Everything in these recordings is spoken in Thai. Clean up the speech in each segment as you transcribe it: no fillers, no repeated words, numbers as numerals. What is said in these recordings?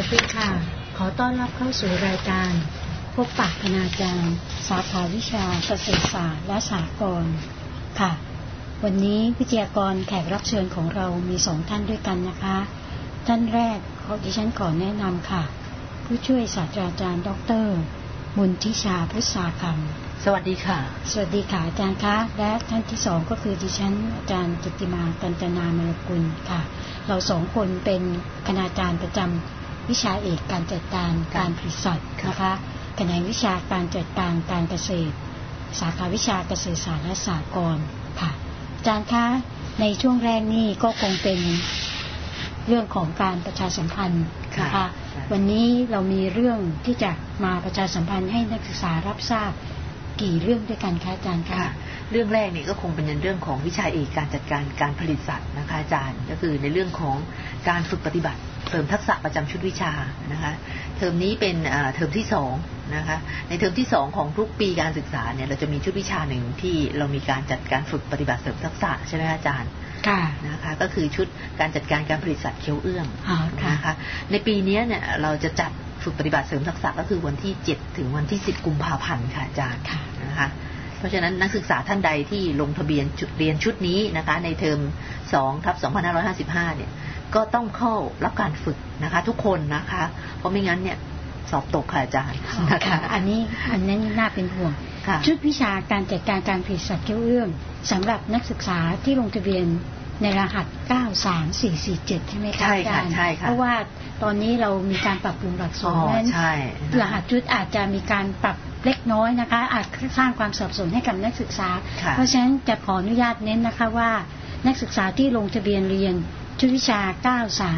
วัสดีค่ะขอต้อนรับเข้าสู่รายการพบปะคณาจารย์สาขาวิชาเกษตรศาสตร์และสหกรณ์ค่ะวันนี้วิทยากรแขกรับเชิญของเรามี2ท่านด้วยกันนะคะท่านแรกดิฉันขอแนะนำค่ะผู้ช่วยศาสตราจารย์ดร.มุนทิชาพุทธาคำสวัสดีค่ะสวัสดีค่ะอาจารย์คะและท่านที่2ก็คือดิฉันอาจารย์จิตติมากัญจนามรกุลค่ะเรา2คนเป็นคณาจารย์ประจำวิชาเอกการจัดการการผลิตสัตว์นะคะแขนงวิชาการจัดการการเกษตรสาขาวิชาเกษตรศาสตร์และสหกรณ์ค่ะอาจารย์คะในช่วงแรกนี่ก็คงเป็นเรื่องของการประชาสัมพันธ์นะคะวันนี้เรามีเรื่องที่จะมาประชาสัมพันธ์ให้นักศึกษารับทราบกี่เรื่องด้วยกันคะอาจารย์คะเรื่องแรกนี่ก็คงเป็นเรื่องของวิชาเอกการจัดการการผลิตสัตว์นะคะอาจารย์ก็คือในเรื่องของการฝึกปฏิบัติเสริมทักษะประจำชุดวิชานะคะเทอมนี้เป็นเทอมที่2นะคะในเทอมที่2ของทุกปีการศึกษาเนี่ยเราจะมีชุดวิชาหนึ่งที่เรามีการจัดการฝึกปฏิบัติเสริมทักษะใช่ไหมอาจารย์นะคะก็คือชุดการจัดการการผลิตสัตว์เคี้ยวเอื้องนะคะในปีนี้เนี่ยเราจะจัดฝึกปฏิบัติเสริมทักษะก็คือวันที่7ถึงวันที่10กุมภาพันธ์ค่ะอาจารย์นะคะเพราะฉะนั้นนักศึกษาท่านใดที่ลงทะเบียนเรียนชุดนี้นะคะในเทอม 2/2555 เนี่ยก็ต้องเข้ารับการฝึกนะคะทุกคนนะคะเพราะไม่งั้นเนี่ยสอบตกค่ะอาจารย์นะคะอันนั้นน่าเป็นห่วงชุดวิชาการจัดการการผลิตสัตว์เคี้ยวเอื้องสำหรับนักศึกษาที่ลงทะเบียนในรหัส93447ใช่ไหมคะอาจารย์เพราะว่าตอนนี้เรามีการปรับปรุงหลักสูตรนั้นรหัสชุดอาจจะมีการปรับเล็กน้อยนะคะอาจสร้างความสับสนให้กับนักศึกษาเพราะฉะนั้นจะขออนุญาตเน้นนะคะว่านักศึกษาที่ลงทะเบียนเรียนชุดวิชา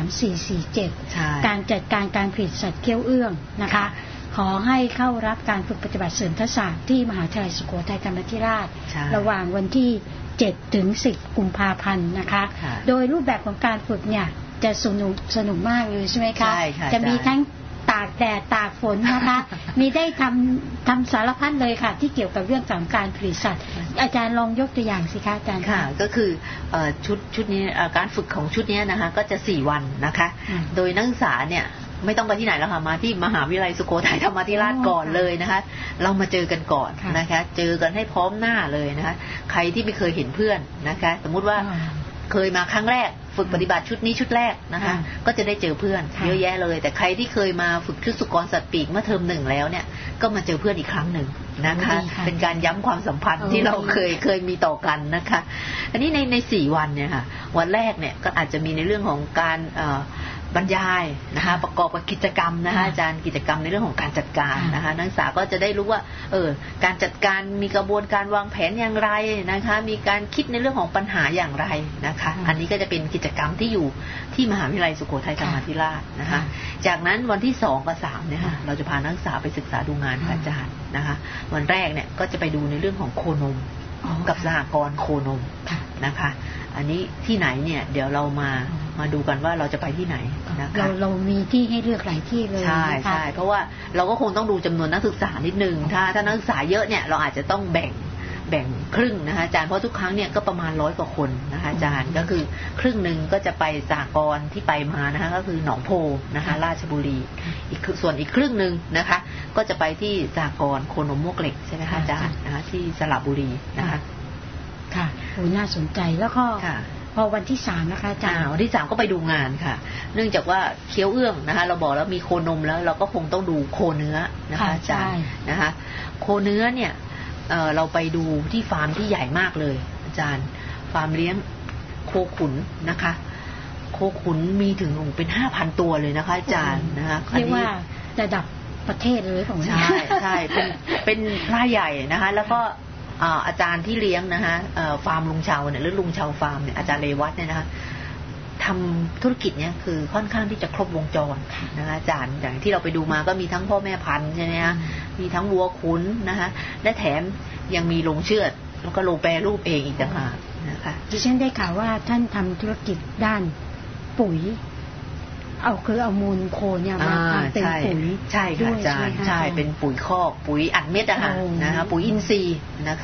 93447การจัดการการผลิตสัตว์เคี้ยวเอื้องนะคะขอให้เข้ารับการฝึกปฏิบัติเสริมทักษะที่มหาวิทยาลัยสุโขทัยธรรมาธิราชระหว่างวันที่7ถึง10กุมภาพันธ์นะคะโดยรูปแบบของการฝึกเนี่ยจะสนุกมากเลยใช่ไหมคะจะมีทั้งตากแดดตากฝนนะคะมีได้ทำสารพัดเลยค่ะที่เกี่ยวกับเรื่องของการผลิตสัตว์อาจารย์ลองยกตัวอย่างสิคะอาจารย์ค่ะก็คือชุดนี้การฝึกของชุดนี้นะคะก็จะ4วันนะคะโดยนักศึกษาเนี่ยไม่ต้องไปที่ไหนแล้วค่ะมาที่มหาวิทยาลัยสุโขทัยธรรมาธิราชก่อนเลยนะคะเรามาเจอกันก่อนนะคะเจอกันให้พร้อมหน้าเลยนะคะใครที่ไม่เคยเห็นเพื่อนนะคะสมมุติว่าเคยมาครั้งแรกฝึกปฏิบัติชุดนี้ชุดแรกนะคะก็จะได้เจอเพื่อนเยอะแยะเลยแต่ใครที่เคยมาฝึกชุดสุกรสัตว์ปีกเมื่อเทอม1แล้วเนี่ยก็มาเจอเพื่อนอีกครั้งหนึ่งนะคะเป็นการย้ำความสัมพันธ์ที่เราเคยมีต่อกันนะคะอันนี้ใน4วันเนี่ยค่ะวันแรกเนี่ยก็อาจจะมีในเรื่องของการบรรยายนะคะประกอบกับกิจกรรมนะคะอาจารย์กิจกรรมในเรื่องของการจัดการนะคะนักศึกษาก็จะได้รู้ว่าการจัดการมีกระบวนการวางแผนอย่างไรนะคะมีการคิดในเรื่องของปัญหาอย่างไรนะคะอันนี้ก็จะเป็นกิจกรรมที่อยู่ที่มหาวิทยาลัยสุโขทัยธรรมาธิราชนะคะจากนั้นวันที่2กับ3เนี่ยค่ะเราจะพานักศึกษาไปศึกษาดูงานอาจารย์นะคะวันแรกเนี่ยก็จะไปดูในเรื่องของโคนมกับสหกรณ์โคนมนะคะอันนี้ที่ไหนเนี่ยเดี๋ยวเรามาดูกันว่าเราจะไปที่ไหนนะคะเรามีที่ให้เลือกหลายที่เลยใช่ใช่เพราะว่าเราก็คงต้องดูจำนวนนักศึกษานิดนึงถ้านักศึกษาเยอะเนี่ยเราอาจจะต้องแบ่งครึ่งนะคะอาจารย์เพราะทุกครั้งเนี่ยก็ประมาณ100 กว่าคนนะคะอาจารย์ก็คือครึ่งนึงก็จะไปสหกรณ์ที่ไปมานะคะก็คือหนองโพนะคะราชบุรีส่วนอีกครึ่งนึงนะคะก็จะไปที่สหกรณ์โคนมมวกเหล็กใช่ไหมคะอาจารย์นะคะที่สระบุรีนะคะค่ะโอ้น่าสนใจแล้วก็พอวันที่3นะคะอาจารย์วันที่3ก็ไปดูงานค่ะเนื่องจากว่าเคี้ยวเอื้องนะคะเราบอกแล้วมีโคนมแล้วเราก็คงต้องดูโคเนื้อนะคะอาจารย์นะคะโคเนื้อเนี่ยเราไปดูที่ฟาร์มที่ใหญ่มากเลยอาจารย์ฟาร์มเลี้ยงโคขุนนะคะโคขุนมีถึงเป็น 5,000 ตัวเลยนะคะอาจารย์นะคะเรียกว่าระดับประเทศเลยของใช่ใช่เป็นรายใหญ่นะคะแล้วก็อาจารย์ที่เลี้ยงนะคะฟาร์มลุงเชาเนี่ยหรือลุงเชาฟาร์มเนี่ยอาจารย์เรวัตเนี่ยนะคะทำธุรกิจเนี่ยคือค่อนข้างที่จะครบวงจรนะคะอาจารย์อย่างที่เราไปดูมาก็มีทั้งพ่อแม่พันธุ์ใช่ไหมคะมีทั้งวัวขุนนะคะและแถมยังมีโรงเชือดแล้วก็โรงแปรรูปเองอีกต่างหากนะคะดิฉันได้ข่าวว่าท่านทำธุรกิจด้านปุ๋ยเอามูลโคเนี่ยมาทำเป็นปุ๋ยใช่ค่ะอาจารย์ใช่เป็นปุ๋ยคอกปุ๋ยอัดเม็ดอะค่ะนะคะปุ๋ยอินทรีย์นะคะ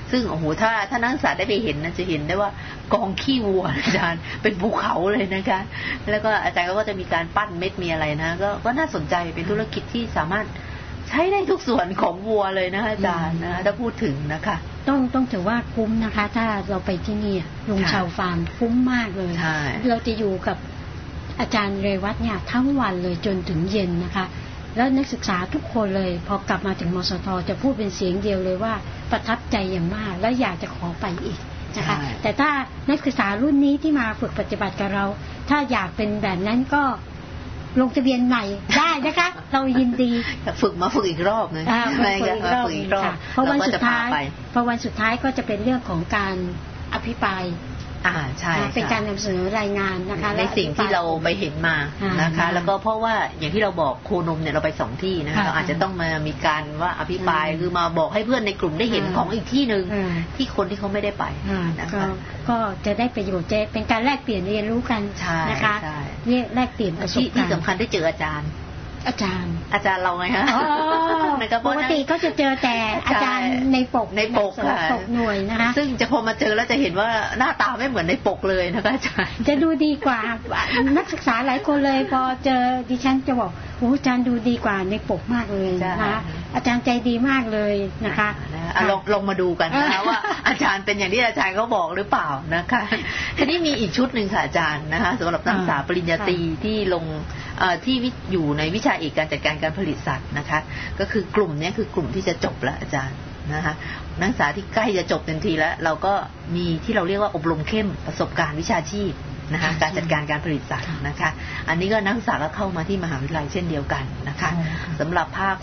ซึ่งโอ้โหถ้านักศึกษาได้ไปเห็นนะจะเห็นได้ว่ากองขี้วัวอาจารย์เป็นภูเขาเลยนะคะแล้วก็อาจารย์ก็จะมีการปั้นเม็ดมีอะไรนะก็น่าสนใจเป็นธุรกิจที่สามารถใช้ได้ทุกส่วนของวัวเลยนะคะอาจารย์นะถ้าพูดถึงนะคะต้องถือว่าคุ้มนะคะถ้าเราไปที่นี่ลุงชาวฟาร์มคุ้มมากเลยเราจะอยู่กับอาจารย์เรวัตเนี่ยทั้งวันเลยจนถึงเย็นนะคะแล้วนักศึกษาทุกคนเลยพอกลับมาถึงมสทจะพูดเป็นเสียงเดียวเลยว่าประทับใจอย่างมากและอยากจะขอไปอีกนะคะแต่ถ้านักศึกษารุ่นนี้ที่มาฝึกปฏิบัติกับเราถ้าอยากเป็นแบบนั้นก็ลงทะเบียนใหม่ได้นะคะเรายินดีฝึกอีกรอบนึงฝึกอีกรอบเพราะวันสุดท้ายก็จะเป็นเรื่องของการอภิปรายใช่เป็นการนำเสนอรายงานนะคะในสิ่งที่เราไปเห็นมานะคะแล้วก็เพราะว่าอย่างที่เราบอกโคนมเนี่ยเราไป2ที่นะคะเราอาจจะต้องมามีการว่าอภิปรายคือมาบอกให้เพื่อนในกลุ่มได้เห็นของอีกที่นึงที่คนที่เขาไม่ได้ไปนะคะก็จะได้ประโยชน์จะเป็นการแลกเปลี่ยนเรียนรู้กันนะคะนี่แลกเปลี่ยนประสบการณ์ที่สำคัญได้เจออาจารย์เราไงฮะปกติก็จะเจอแต่อาจารย์ในปกหน่วยนะคะซึ่งจะพอมาเจอแล้วจะเห็นว่าหน้าตาไม่เหมือนในปกเลยนะคะอาจารย์จะดูดีกว่านักศึกษาหลายคนเลยพอเจอดิฉันจะบอกโอ้อาจารย์ดูดีกว่าในปกมากเลยนะคะอาจารย์ใจดีมากเลยนะคะลองมาดูกันนะคะว่าอาจารย์เป็นอย่างที่อาจารย์เขาบอกหรือเปล่านะคะทีนี้มีอีกชุดหนึ่งค่ะอาจารย์นะคะสำหรับนักศึกษาปริญญาตรีที่ลงที่อยู่ในวิชาเอกการจัดการการผลิตสัตว์นะคะก็คือกลุ่มนี้คือกลุ่มที่จะจบแล้วอาจารย์นะคะนักศึกษาที่ใกล้จะจบเต็มทีแล้วเราก็มีที่เราเรียกว่าอบรมเข้มประสบการณ์วิชาชีพนะคะการจัดการการผลิตสัตว์นะคะอันนี้ก็นักศึกษาก็เข้ามาที่มหาวิทยาลัยเช่นเดียวกันนะคะสำหรับภาค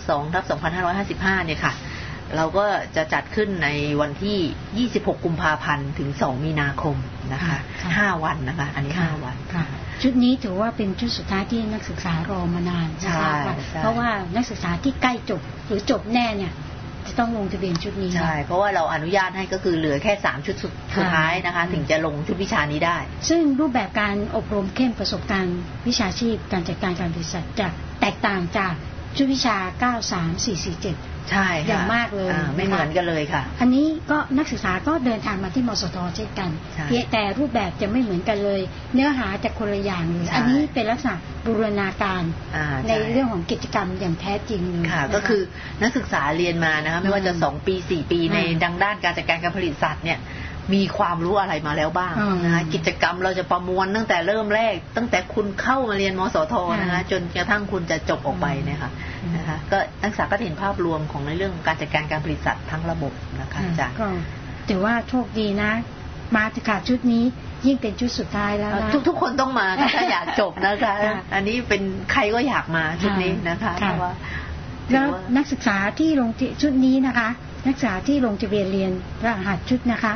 2/2555 เนี่ยค่ะเราก็จะจัดขึ้นในวันที่26กุมภาพันธ์ถึง2มีนาคมนะคะ5วันนะคะอันนี้5วันชุดนี้ถือว่าเป็นชุดสุดท้ายที่นักศึกษารอมานานนะคะเพราะว่านักศึกษาที่ใกล้จบหรือจบแน่เนี่ยจะต้องลงทะเบียนชุดนี้ใช่เพราะว่าเราอนุญาตให้ก็คือเหลือแค่3ชุดสุดท้ายนะคะถึงจะลงชุดวิชานี้ได้ซึ่งรูปแบบการอบรมเข้มประสบการณ์วิชาชีพการจัดการการผลิตสัตว์จะแตกต่างจากชุดวิชา93447 ใช่อย่างมากเลยไม่เหมือนกันเลยค่ะอันนี้ก็นักศึกษาก็เดินทางมาที่มสทเช่นกันแต่รูปแบบจะไม่เหมือนกันเลยเนื้อหาจะคนละอย่างเลยอันนี้เป็นลักษณะบูรณาการในเรื่องของกิจกรรมอย่างแท้จริงเลยค่ะก็คือนักศึกษาเรียนมานะคะไม่ว่าจะ2ปี4ปีในดังด้านการจัดการการผลิตสัตว์เนี่ยมีความรู้อะไรมาแล้วบ้างนะคะกิจกรรมเราจะประมวลตั้งแต่เริ่มแรกตั้งแต่คุณเข้ามาเรียนมสทนะคะจนกระทั่งคุณจะจบออกไปนะคะก็นักศึกษาก็เห็นภาพรวมของในเรื่องการจัดการการผลิตสัตว์ทั้งระบบนะคะอาจารย์ก็ถือว่าโชคดีนะมาถึงขาดชุดนี้ยิ่งเป็นชุดสุดท้ายแล้วนะทุกคนต้องมาถ้าอยากจบนะคะอันนี้เป็นใครก็อยากมาชุดนี้นะคะเพราะว่าแล้วนักศึกษาที่ลงชุดนี้นะคะนักศึกษาที่ลงทะเบียนเรียนรหัสชุดนะคะ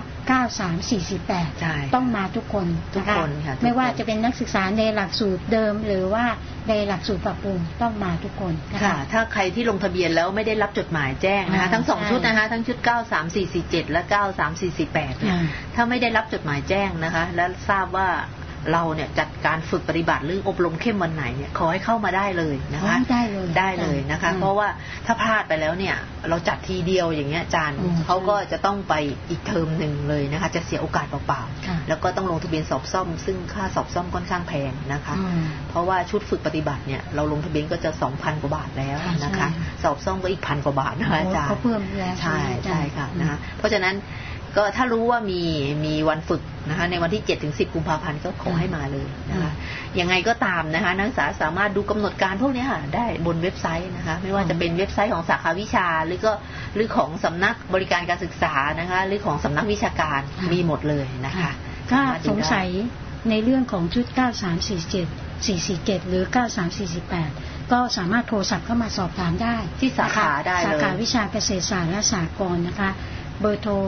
9348ต้องมาทุกคนนะคะไม่ว่าจะเป็นนักศึกษาในหลักสูตรเดิมหรือว่าในหลักสูตรปรับปรุงต้องมาทุกคนนะคะถ้าใครที่ลงทะเบียนแล้วไม่ได้รับจดหมายแจ้งนะคะทั้ง2ชุดนะคะทั้งชุด93447และ93448เนี่ยถ้าไม่ได้รับจดหมายแจ้งนะคะและทราบว่าเราเนี่ยจัดการฝึกปฏิบัติหรืออบรมเข้มวันไหนเนี่ยขอให้เข้ามาได้เลยนะคะได้เลยนะคะเพราะว่าถ้าพลาดไปแล้วเนี่ยเราจัดทีเดียวอย่างเงี้ยอาจารย์เขาก็จะต้องไปอีกเทอมหนึ่งเลยนะคะจะเสียโอกาสเปล่าๆแล้วก็ต้องลงทะเบียนสอบซ่อมซึ่งค่าสอบซ่อมค่อนข้างแพงนะคะเพราะว่าชุดฝึกปฏิบัติเนี่ยเราลงทะเบียนก็จะ 2,000 กว่าบาทแล้วนะคะสอบซ่อมก็อีก 1,000 กว่าบาทนะคะอาจารย์เพิ่มแล้วใช่ค่ะนะคะเพราะฉะนั้นก็ถ้ารู้ว่ามีวันฝึกนะคะในวันที่7ถึง10กุมภาพันธ์ก็ขอให้มาเลยนะคะยังไงก็ตามนะคะนักศึกษาสามารถดูกำหนดการพวกนี้ค่ะได้บนเว็บไซต์นะคะไม่ว่าจะเป็นเว็บไซต์ของสาขาวิชาหรือของสำนักบริการการศึกษานะคะหรือของสำนักวิชาการมีหมดเลยนะคะถ้าสงสัยในเรื่องของชุด9347447หรือ93448ก็สามารถโทรศัพท์เข้ามาสอบถามได้ที่สาขาได้เลยสาขาวิชาเกษตรศาสตร์และสหกรณ์นะคะเบอร์โทร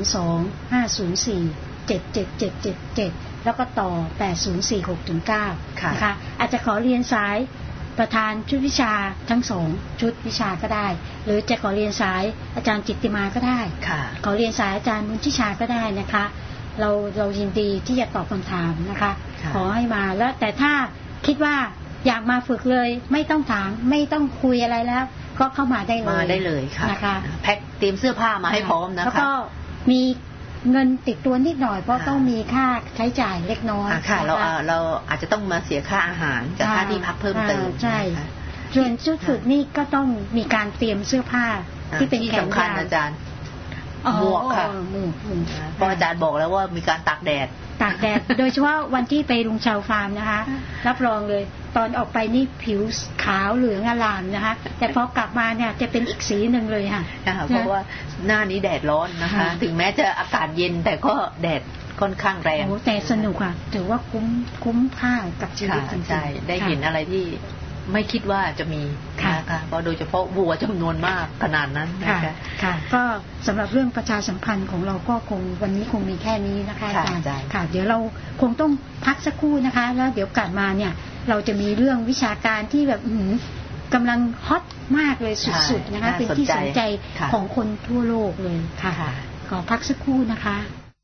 02-504-77777แล้วก็ต่อ804-6-9นะคะอาจจะขอเรียนสายประธานชุดวิชาทั้ง2ชุดวิชาก็ได้หรือจะขอเรียนสายอาจารย์จิตติมาก็ได้ขอเรียนสายอาจารย์มุนทิชาก็ได้นะคะเรายินดีที่จะตอบคำถามนะคะขอให้มาแล้วแต่ถ้าคิดว่าอยากมาฝึกเลยไม่ต้องถามไม่ต้องคุยอะไรแล้วก็เข้ามาได้เลยค่ะนะคะแพ็คเตรียมเสื้อผ้ามาให้พร้อมนะคะแล้วก็มีเงินติดตัวนิดหน่อยเพราะต้องมีค่าใช้จ่ายเล็กน้อยค่ะเราอาจจะต้องมาเสียค่าอาหารกับค่าที่พักเพิ่มเติมใช่ส่วนชุดฝึกนี่ก็ต้องมีการเตรียมเสื้อผ้าที่เป็นแขนยาวอาจารย์หมวกค่ะเพราะอาจารย์บอกแล้วว่ามีการตากแดดโดยเฉพาะวันที่ไปลุงชาวฟาร์มนะคะรับรองเลยตอนออกไปนี่ผิวขาวเหลืองอลามนะคะแต่พอกลับมาเนี่ยจะเป็นอีกสีหนึ่งเลยค่ะเพราะว่าหน้านี้แดดร้อนนะคะถึงแม้จะอากาศเย็นแต่ก็แดดค่อนข้างแรงแต่สนุกค่ะถือว่าคุ้มค่ากับชีวิตจริงๆได้เห็นอะไรที่ไม่คิดว่าจะมีนะคะเพราะโดยเฉพาะวัวจำนวนมากขนาดนั้นนะคะค่ะก็สำหรับเรื่องประชาสัมพันธ์ของเราก็คงวันนี้คงมีแค่นี้นะคะอาจารย์ค่ะเดี๋ยวเราคงต้องพักสักครู่นะคะแล้วเดี๋ยวกลับมาเนี่ยเราจะมีเรื่องวิชาการที่แบบกำลังฮอตมากเลยสุดๆนะคะเป็นที่สนใจของคนทั่วโลกเลยค่ะขอพักสักครู่นะคะ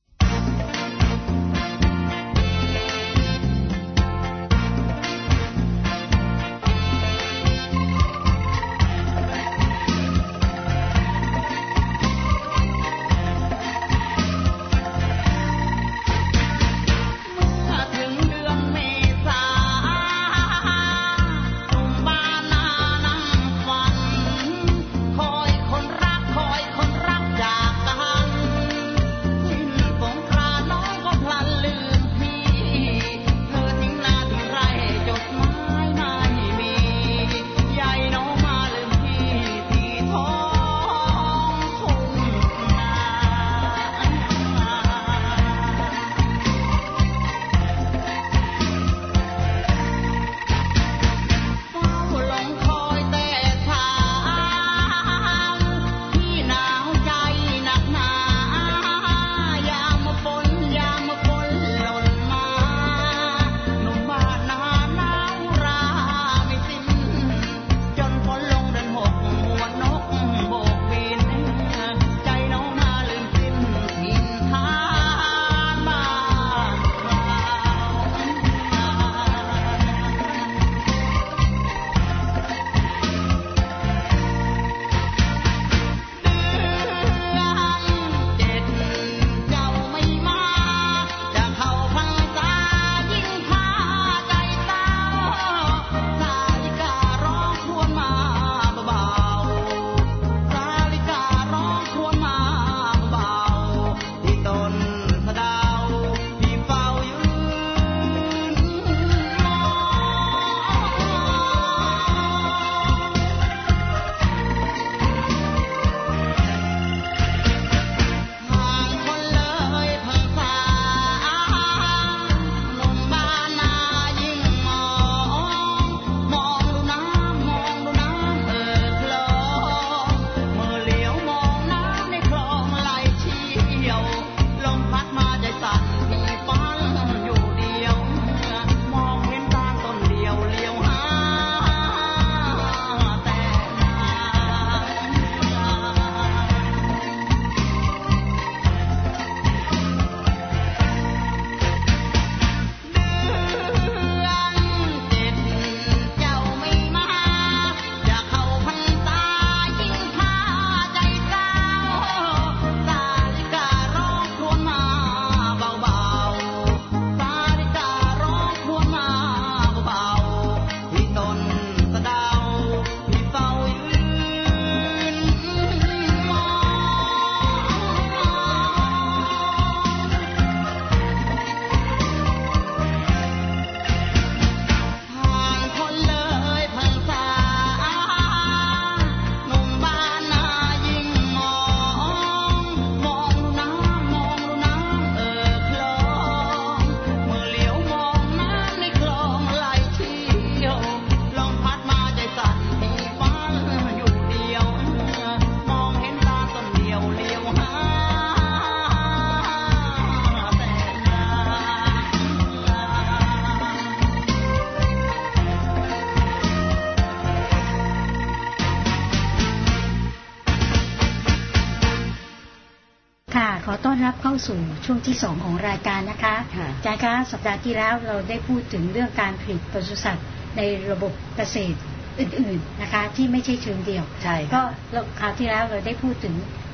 ขอต้อนรับเข้าสู่ช่วงที่2ของรายการนะคะอาจารย์คะสัปดาห์ที่แล้วเราได้พูดถึงเรื่องการผลิตปศุสัตว์ในระบบเกษตรอื่นๆนะคะที่ไม่ใช่เชิงเดี่ยวก็คราวที่แล้วเราได้พูดถึง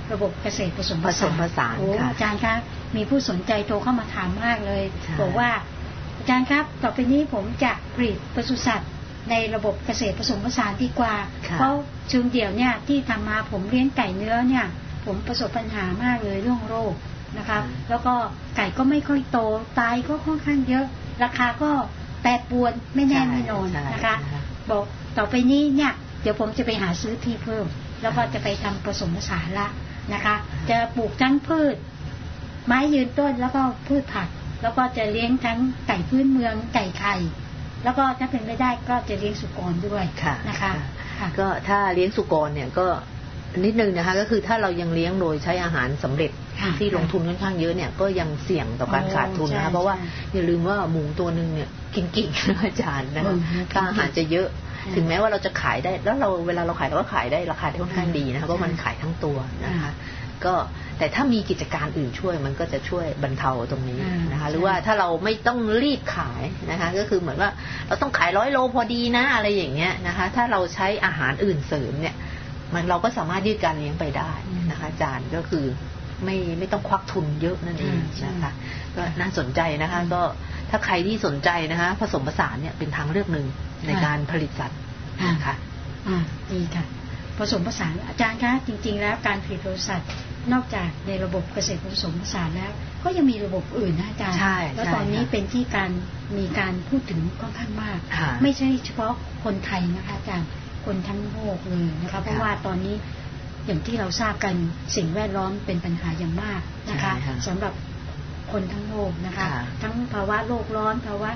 ระบบเกษตรผสมผสานอาจารย์ครับมีผู้สนใจโทรเข้ามาถามมากเลยบอกว่าอาจารย์ครับต่อไปนี้ผมจะผลิตปศุสัตว์ในระบบเกษตรผสมผสานดีกว่าเพราะเชิงเดี่ยวเนี่ยที่ทำมาผมเลี้ยงไก่เนื้อเนี่ยผมประสบปัญหามากเลยเรื่องโรคนะคะแล้วก็ไก่ก็ไม่ค่อยโตตายก็ค่อนข้างเยอะราคาก็แปรปรวนไม่แน่ไม่นอนนะคะบอกต่อไปนี้เนี่ยเดี๋ยวผมจะไปหาซื้อที่เพิ่มแล้วก็จะไปทำผสมผสานละนะคะจะปลูกทั้งพืชไม้ยืนต้นแล้วก็พืชผักแล้วก็จะเลี้ยงทั้งไก่พื้นเมืองไก่ไข่แล้วก็ถ้าเป็นไม่ได้ก็จะเลี้ยงสุกรด้วยนะคะก็ถ้าเลี้ยงสุกรเนี่ยก็นิดนึงนะคะก็คือถ้าเรายังเลี้ยงโดยใช้อาหารสำเร็จที่ลงทุนค่อนข้างเยอะเนี่ยก็ยังเสี่ยงต่อการขาดทุนนะคะเพราะว่าอย่าลืมว่าหมูตัวนึงเนี่ยกินกิ่งอาจารย์นะคะค่าอาหารจะเยอะถึงแม้ว่าเราจะขายได้แล้วเราเวลาเราขายเราก็ขายได้ราคาที่ค่อนข้างดีนะคะเพราะมันขายทั้งตัวนะคะก็แต่ถ้ามีกิจการอื่นช่วยมันก็จะช่วยบรรเทาตรงนี้นะคะหรือว่าถ้าเราไม่ต้องรีบขายนะคะก็คือเหมือนว่าเราต้องขาย100 โลพอดีนะอะไรอย่างเงี้ยนะคะถ้าเราใช้อาหารอื่นเสริมเนี่ยมันเราก็สามารถยืดการเลี้ยงไปได้นะคะอาจารย์ก็คือไม่ต้องควักทุนเยอะนั่นเองนะคะก็น่าสนใจนะคะก็ถ้าใครที่สนใจนะคะผสมผสานเนี่ยเป็นทางเลือกหนึ่งในการผลิตสัตว์นะคะดีค่ะผสมผสานอาจารย์คะจริงๆแล้วการผลิตสัตว์นอกจากในระบบเกษตรผสมผสานแล้วก็ยังมีระบบอื่นนะอาจารย์แล้วตอนนี้เป็นที่มีการพูดถึงค่อนข้างมากไม่ใช่เฉพาะคนไทยนะคะอาจารย์คนทั้งโลกเลยนะคะเพราะว่าตอนนี้อย่างที่เราทราบกันสิ่งแวดล้อมเป็นปัญหาอย่างมากนะคะสำหรับคนทั้งโลกนะคะทั้งภาวะโลกร้อนภาวะ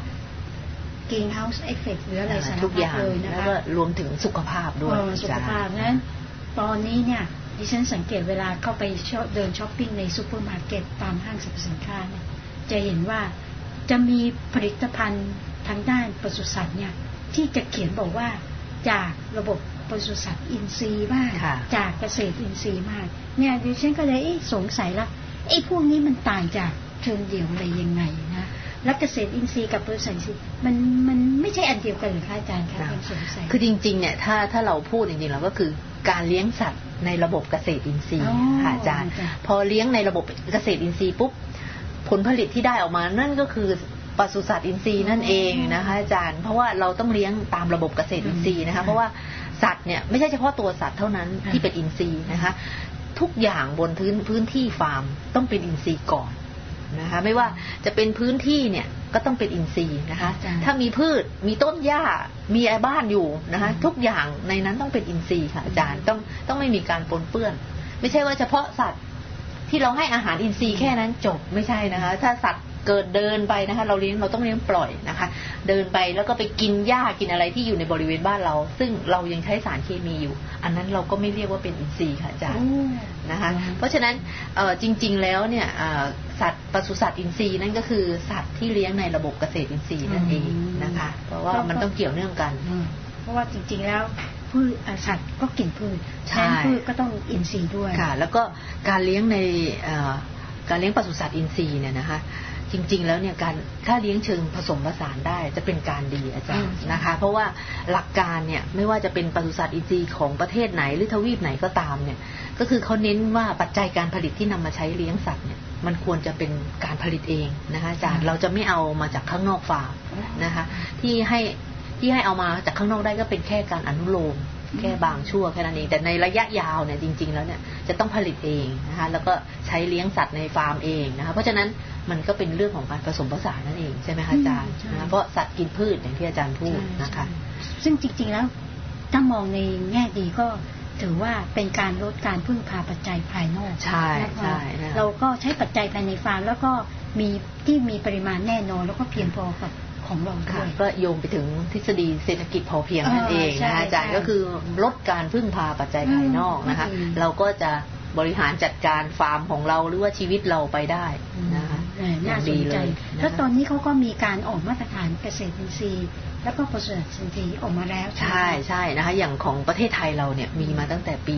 Greenhouse Effect หรืออะไรสารพัดเลยนะคะแล้วก็รวมถึงสุขภาพด้วยสุขภาพนั้นตอนนี้เนี่ยดิฉันสังเกตเวลาเข้าไปเดินช้อปปิ้งในซูเปอร์มาร์เก็ตตามห้างสรรพสินค้าเนี่ยจะเห็นว่าจะมีผลิตภัณฑ์ทางด้านปศุสัตว์เนี่ยที่จะเขียนบอกว่าจากระบบปศุสัตว์อินทรีย์บ้างจากเกษตรอินทรีย์มากเนี่ยดิฉันก็เลยสงสัยละไอ้พวกนี้มันต่างจากเชิงเดี่ยวอะไรยังไงนะและเกษตรอินทรีย์กับปศุสัตว์อินทรีย์มันไม่ใช่อันเดียวกันหรือคะอาจารย์คะผมสงสัยคือจริงๆเนี่ยถ้าเราพูดจริงๆแล้วก็คือการเลี้ยงสัตว์ในระบบเกษตรอินทรีย์ค่ะอาจารย์พอเลี้ยงในระบบเกษตรอินทรีย์ปุ๊บผลผลิตที่ได้ออกมานั่นก็คือปศุสัตว์อินทรีย์นั่นเองนะคะอาจารย์เพราะว่าเราต้องเลี้ยงตามระบบเกษตรอินทรีย์นะคะเพราะว่าสัตว์เนี่ยไม่ใช่เฉพาะตัวสัตว์เท่านั้นที่เป็นอินทรีย์นะคะทุกอย่างบนพื้นที่ฟาร์มต้องเป็นอินทรีย์ก่อนนะคะไม่ว่าจะเป็นพื้นที่เนี่ยก็ต้องเป็นอินทรีย์นะคะถ้ามีพืชมีต้นหญ้ามีบ้านอยู่นะคะทุกอย่างในนั้นต้องเป็นอินทรีย์ค่ะอาจารย์ต้องไม่มีการปนเปื้อนไม่ใช่ว่าเฉพาะสัตว์ที่เราให้อาหารอินทรีย์แค่นั้นจบไม่ใช่นะคะถ้าสัตว์เกิดเดินไปนะคะเราต้องเลี้ยงปล่อยนะคะเดินไปแล้วก็ไปกินหญ้ากินอะไรที่อยู่ในบริเวณบ้านเราซึ่งเรายังใช้สารเคมีอยู่อันนั้นเราก็ไม่เรียกว่าเป็นอินทรีย์ค่ะอาจารย์นะคะเพราะฉะนั้นจริงๆแล้วเนี่ยสัตว์ปศุสัตว์อินทรีย์นั่นก็คือสัตว์ที่เลี้ยงในระบบเกษตรอินทรีย์นั่นเองนะคะเพราะว่ามันต้องเกี่ยวเนื่องกันเพราะว่าจริงๆแล้วพืชสัตว์ก็กินพืชแทนพืชก็ต้องอินทรีย์ด้วยค่ะแล้วก็การเลี้ยงในการเลี้ยงปศุสัตว์อินทรีย์เนี่ยนะคะจริงๆแล้วเนี่ยการถ้าเลี้ยงเชิงผสมผสานได้จะเป็นการดีอาจารย์นะคะเพราะว่าหลักการเนี่ยไม่ว่าจะเป็นปศุสัตว์อินทรีย์ของประเทศไหนหรือทวีปไหนก็ตามเนี่ยก็คือเขาเน้นว่าปัจจัยการผลิตที่นำมาใช้เลี้ยงสัตว์เนี่ยมันควรจะเป็นการผลิตเองนะคะอาจารย์เราจะไม่เอามาจากข้างนอกฟาร์มนะคะที่ให้เอามาจากข้างนอกได้ก็เป็นแค่การอนุโลมแค่บางช่วงแค่นั้นเองแต่ในระยะยาวเนี่ยจริงๆแล้วเนี่ยจะต้องผลิตเองนะคะแล้วก็ใช้เลี้ยงสัตว์ในฟาร์มเองนะคะเพราะฉะนั้นมันก็เป็นเรื่องของการผสมผสานนั่นเองใช่ไหมคะอาจารย์เพราะสัตว์กินพืชอย่างที่อาจารย์พูดนะคะซึ่งจริงๆแล้วถ้ามองในแง่ดีก็ถือว่าเป็นการลดการพึ่งพาปัจจัยภายนอกใช่เราก็ใช้ปัจจัยภายในฟาร์มแล้วก็มีปริมาณแน่นอนแล้วก็เพียงพอกับของเราด้วยก็โยงไปถึงทฤษฎีเศรษฐกิจพอเพียงนั่นเองนะคะอาจารย์ก็คือลดการพึ่งพาปัจจัยภายนอกนะคะเราก็จะบริหารจัดการฟาร์มของเราหรือว่าชีวิตเราไปได้นะคะน่าสนใจแล้วตอนนี้เขาก็มีการออกมาตรฐานเกษตรอินทรีย์แล้วก็ปศุสัตว์อินทรีย์ออกมาแล้วใช่นะคะอย่างของประเทศไทยเราเนี่ยมีมาตั้งแต่ปี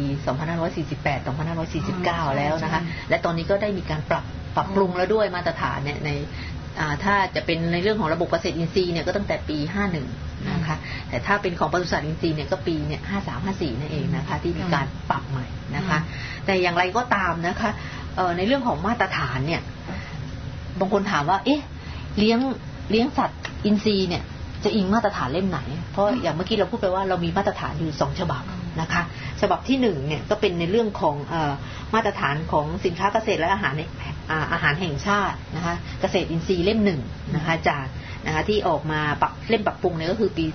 2548 2549แล้วนะคะและตอนนี้ก็ได้มีการปรับปรุงแล้วด้วยมาตรฐานเนี่ยในถ้าจะเป็นในเรื่องของระบบเกษตรอินทรีย์เนี่ยก็ตั้งแต่ปี51 นะคะแต่ถ้าเป็นของปศุสัตว์อินทรีย์เนี่ยก็ปีเนี่ย53-54นั่นเองนะคะที่มีการปรับใหม่นะคะแต่อย่างไรก็ตามนะคะในเรื่องของมาตรฐานเนี่ยบางคนถามว่าเอ๊ะเลี้ยงสัตว์อินทรีย์เนี่ยจะอิงมาตรฐานเล่มไหนเพราะอย่างเมื่อกี้เราพูดไปว่าเรามีมาตรฐานอยู่2ฉบับนะคะฉบับที่1เนี่ยก็เป็นในเรื่องของมาตรฐานของสินค้าเกษตรและอาหารแห่งชาตินะคะเกษตรอินทรีย์เล่ม1นะคะจากนะคะที่ออกมาเล่มปรับปรุงเนี่ยก็คือปี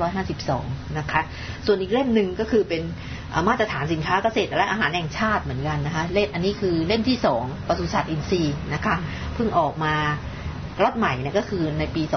2552นะคะส่วนอีกเล่มหนึ่งก็คือเป็นมาตรฐานสินค้าเกษตรและอาหารแห่งชาติเหมือนกันนะคะอันนี้คือเล่มที่2ปศุสัตว์อินทรีย์นะคะเพิ่งออกมาล็อตใหม่เนี่ยก็คือในปี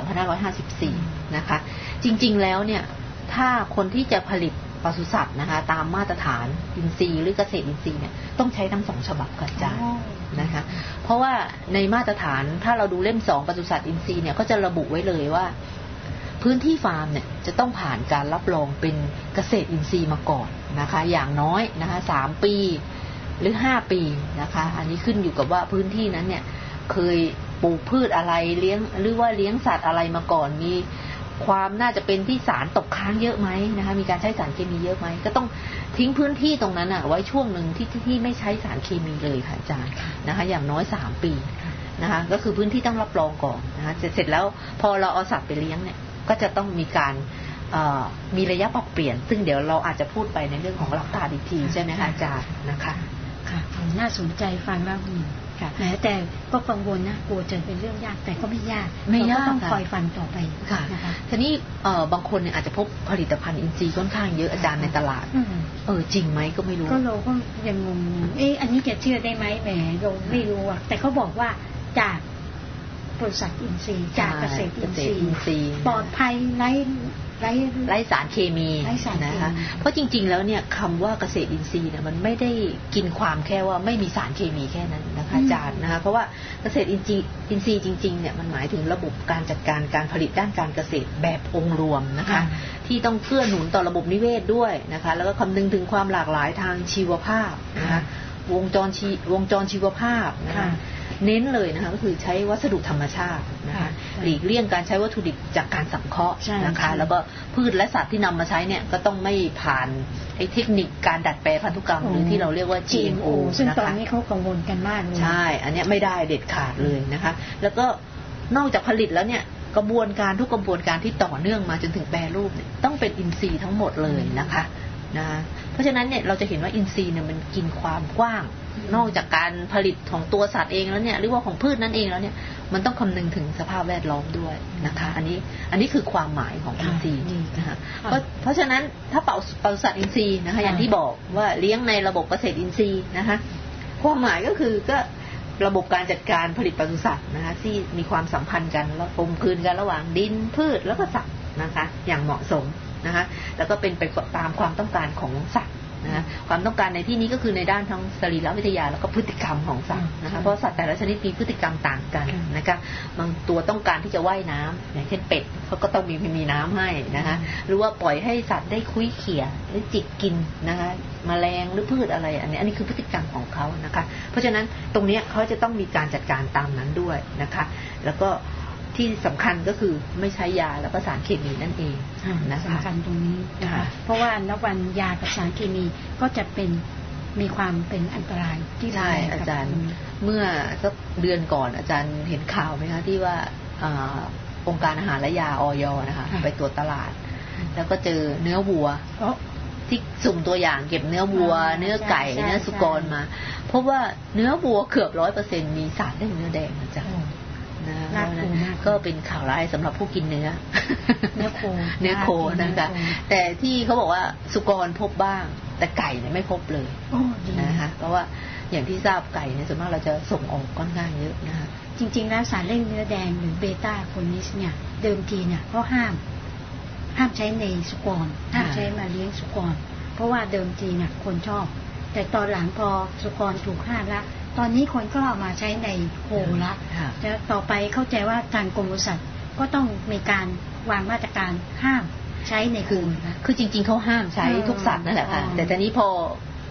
2554นะคะจริงๆแล้วเนี่ยถ้าคนที่จะผลิตปศุสัตว์นะคะตามมาตรฐานอินทรีย์หรือเกษตรอินทรีย์เนี่ยต้องใช้ทั้ง2ฉบับค่ะอาจารย์นะคะเพราะว่าในมาตรฐานถ้าเราดูเล่ม2ปศุสัตว์อินทรีย์เนี่ยก็จะระบุไว้เลยว่าพื้นที่ฟาร์มเนี่ยจะต้องผ่านการรับรองเป็นเกษตรอินทรีย์มาก่อนนะคะอย่างน้อยนะคะ3 ปีหรือ5 ปีนะคะอันนี้ขึ้นอยู่กับว่าพื้นที่นั้นเนี่ยเคยปลูกพืชอะไรเลี้ยงหรือว่าเลี้ยงสัตว์อะไรมาก่อนมีความน่าจะเป็นที่สารตกค้างเยอะไหมนะคะมีการใช้สารเคมีเยอะไหมก็ต้องทิ้งพื้นที่ตรงนั้นไว้ช่วงหนึ่งที่ไม่ใช้สารเคมีเลยค่ะอาจารย์นะคะอย่างน้อย3 ปีนะคะก็คือพื้นที่ต้องรับรองก่อนนะคะเสร็จแล้วพอเราเอาสัตว์ไปเลี้ยงเนี่ยก็จะต้องมีการมีระยะปรับเปลี่ยนซึ่งเดี๋ยวเราอาจจะพูดไปในเรื่องของหลักการอีกทีใช่ไหมคะอาจารย์นะคะค่ะน่าสนใจฟังแล้วแต่ก็กังวลนะกลัวจะเป็นเรื่องยากแต่ก็ไม่ยากเราต้องคอยฟังต่อไปนะคะทีนี้บางคนเนี่ยอาจจะพบผลิตภัณฑ์อินทรีย์ค่อนข้างเยอะอาจารย์ในตลาดจริงไหมก็ไม่รู้ก็เราก็ยังงงอันนี้จะเชื่อได้ไหมแหมเราไม่รู้อ่ะแต่เขาบอกว่าจากบริษัทอินทรีย์จากเกษตรอินทรีย์ปลอดภัยไร้สารเคมีนะคะเพราะจริงๆแล้วเนี่ยคำว่าเกษตรอินทรีย์เนี่ยมันไม่ได้กินความแค่ว่าไม่มีสารเคมีแค่นั้นนะคะอาจารย์นะคะเพราะว่าเกษตรอินทรีย์จริงๆเนี่ยมันหมายถึงระบบการจัดการการผลิตด้านการเกษตรแบบองค์รวมนะคะที่ต้องเกื้อหนุนต่อระบบนิเวศด้วยนะคะแล้วก็คำนึงถึงความหลากหลายทางชีวภาพนะคะวงจรชีวภาพนะคะเน้นเลยนะคะก็คือใช้วัสดุธรรมชาตินะคะหลีกเลี่ยงการใช้วัตถุดิบจากการสังเคราะห์นะคะแล้วก็พืชและสัตว์ที่นำมาใช้เนี่ยก็ต้องไม่ผ่านเทคนิคการดัดแปลงพันธุกรรมหรือที่เราเรียกว่า GMO ซึ่งตอนนี้เขากังวลกันมากเลยใช่อันนี้ไม่ได้เด็ดขาดเลยนะคะแล้วก็นอกจากผลิตแล้วเนี่ยกระบวนการทุกกระบวนการที่ต่อเนื่องมาจนถึงแปรรูปเนี่ยต้องเป็นอินทรีย์ทั้งหมดเลยนะคะเพราะฉะนั้นเนี่ยเราจะเห็นว่าอินทรีย์เนี่ยมันกินความกว้างนอกจากการผลิตของตัวสัตว์เองแล้วเนี่ยหรือว่าของพืชนั่นเองแล้วเนี่ยมันต้องคำนึงถึงสภาพแวดล้อมด้วยนะคะอันนี้คือความหมายของอินทรีย์นะคะเพราะฉะนั้นถ้าปศุสัตว์อินทรีย์นะคะอย่างที่บอกว่าเลี้ยงในระบบเกษตรอินทรีย์นะคะความหมายก็คือก็ระบบการจัดการผลิตปศุสัตว์นะคะที่มีความสัมพันธ์กันแล้วกลมกลืนกันระหว่างดินพืชแล้วก็สัตว์นะคะอย่างเหมาะสมนะคะแล้วก็เป็นไปตามความต้องการของสัตว์นะความต้องการในที่นี้ก็คือในด้านทั้งสรีรวิทยาแล้วก็พฤติกรรมของสัตว์นะคะเพราะสัตว์แต่ละชนิดมีพฤติกรรมต่างกันนะคะบางตัวต้องการที่จะว่ายน้ำอย่างเช่นเป็ดเขาก็ต้องมีน้ำให้นะคะหรือว่าปล่อยให้สัตว์ได้คุ้ยเขี่ยหรือจิกกินนะคะแมลงหรือพืชอะไรอันนี้คือพฤติกรรมของเขานะคะเพราะฉะนั้นตรงนี้เขาจะต้องมีการจัดการตามนั้นด้วยนะคะแล้วก็ที่สำคัญก็คือไม่ใช้ยาแล้วก็สารเคมีนั่นเองนะคะสำคัญตรงนี้นะคะเพราะว่าณวันยากับสารเคมีก็จะมีความเป็นอันตรายที่ใช่อาจารย์เมื่อสักเดือนก่อนอาจารย์เห็นข่าวไหมคะที่ว่าองค์การอาหารและยาอย.นะคะไปตรวจตลาดแล้วก็เจอเนื้อวัวที่สุ่มตัวอย่างเก็บเนื้อวัวเนื้อไก่เนื้อสุกรมาพบว่าเนื้อวัวเกือบ 100% มีสารเรื่องเนื้อแดงอาจารย์ก็เป็นข่าวร้ายสำหรับผู้กินเนื้อโคนะคะแต่ที่เขาบอกว่าสุกรพบบ้างแต่ไก่เนี่ยไม่พบเลยนะคะเพราะว่าอย่างที่ทราบไก่เนี่ยส่วนมากเราจะส่งออกค่อนข้างเยอะนะคะจริงๆแล้วสารเร่งเนื้อแดงหรือเบต้าโคนิสเนี่ยเดิมทีเนี่ยก็ห้ามใช้ในสุกรห้ามใช้มาเลี้ยงสุกรเพราะว่าเดิมทีเนี่ยคนชอบแต่ตอนหลังพอสุกรถูกห้ามแล้วตอนนี้คนก็เอามาใช้ในโคละจะต่อไปเข้าใจว่าทางกรมปศุสัตว์ก็ต้องมีการวางมาตรการห้ามใช้ในโคคือจริงๆเขาห้ามใช้ทุกสัตว์นั่นแหละค่ะแต่ตอนนี้พอ